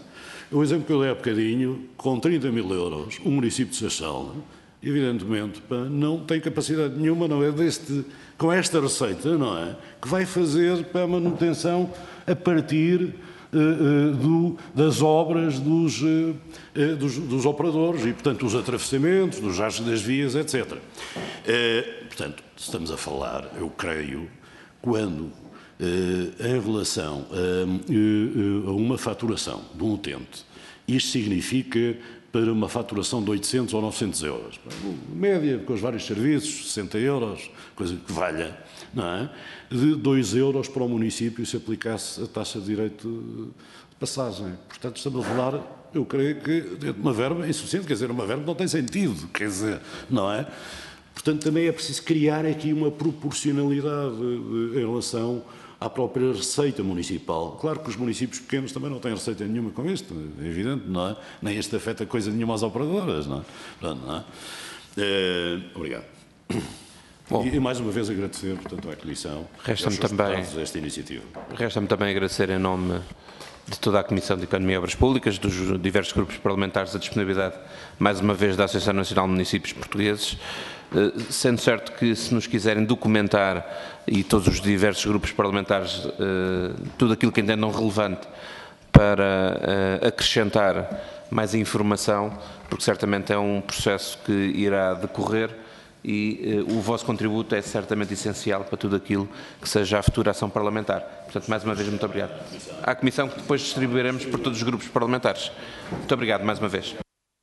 O exemplo que eu dei há bocadinho, com trinta mil euros, o município de Seixal, evidentemente, pá, não tem capacidade nenhuma, não é deste, com esta receita, não é? Que vai fazer para a manutenção a partir uh, uh, do, das obras dos, uh, uh, dos, dos operadores e, portanto, dos atravessamentos, dos rastros das vias, etcétera. Uh, portanto, estamos a falar, eu creio, quando Uh, em relação a, uh, uh, a uma faturação de um utente, isto significa para uma faturação de oitocentos ou novecentos euros. Média, com os vários serviços, sessenta euros, coisa que valha, não é? De dois euros para o município se aplicasse a taxa de direito de passagem. Portanto, estamos a falar, eu creio que, de uma verba insuficiente, quer dizer, uma verba que não tem sentido, quer dizer, não é? Portanto, também é preciso criar aqui uma proporcionalidade em relação à própria receita municipal. Claro que os municípios pequenos também não têm receita nenhuma com isto, é evidente, não é? Nem este afeta coisa nenhuma às operadoras, não é? Portanto, não é? É, obrigado. Bom, e, e mais uma vez agradecer, portanto, à Comissão resta-me também esta iniciativa. Resta-me também agradecer em nome de toda a Comissão de Economia e Obras Públicas, dos diversos grupos parlamentares, a disponibilidade, mais uma vez, da Associação Nacional de Municípios Portugueses, sendo certo que, se nos quiserem documentar, e todos os diversos grupos parlamentares, tudo aquilo que entendam relevante para acrescentar mais informação, porque certamente é um processo que irá decorrer e o vosso contributo é certamente essencial para tudo aquilo que seja a futura ação parlamentar. Portanto, mais uma vez, muito obrigado. À Comissão, que depois distribuiremos por todos os grupos parlamentares. Muito obrigado, mais uma vez.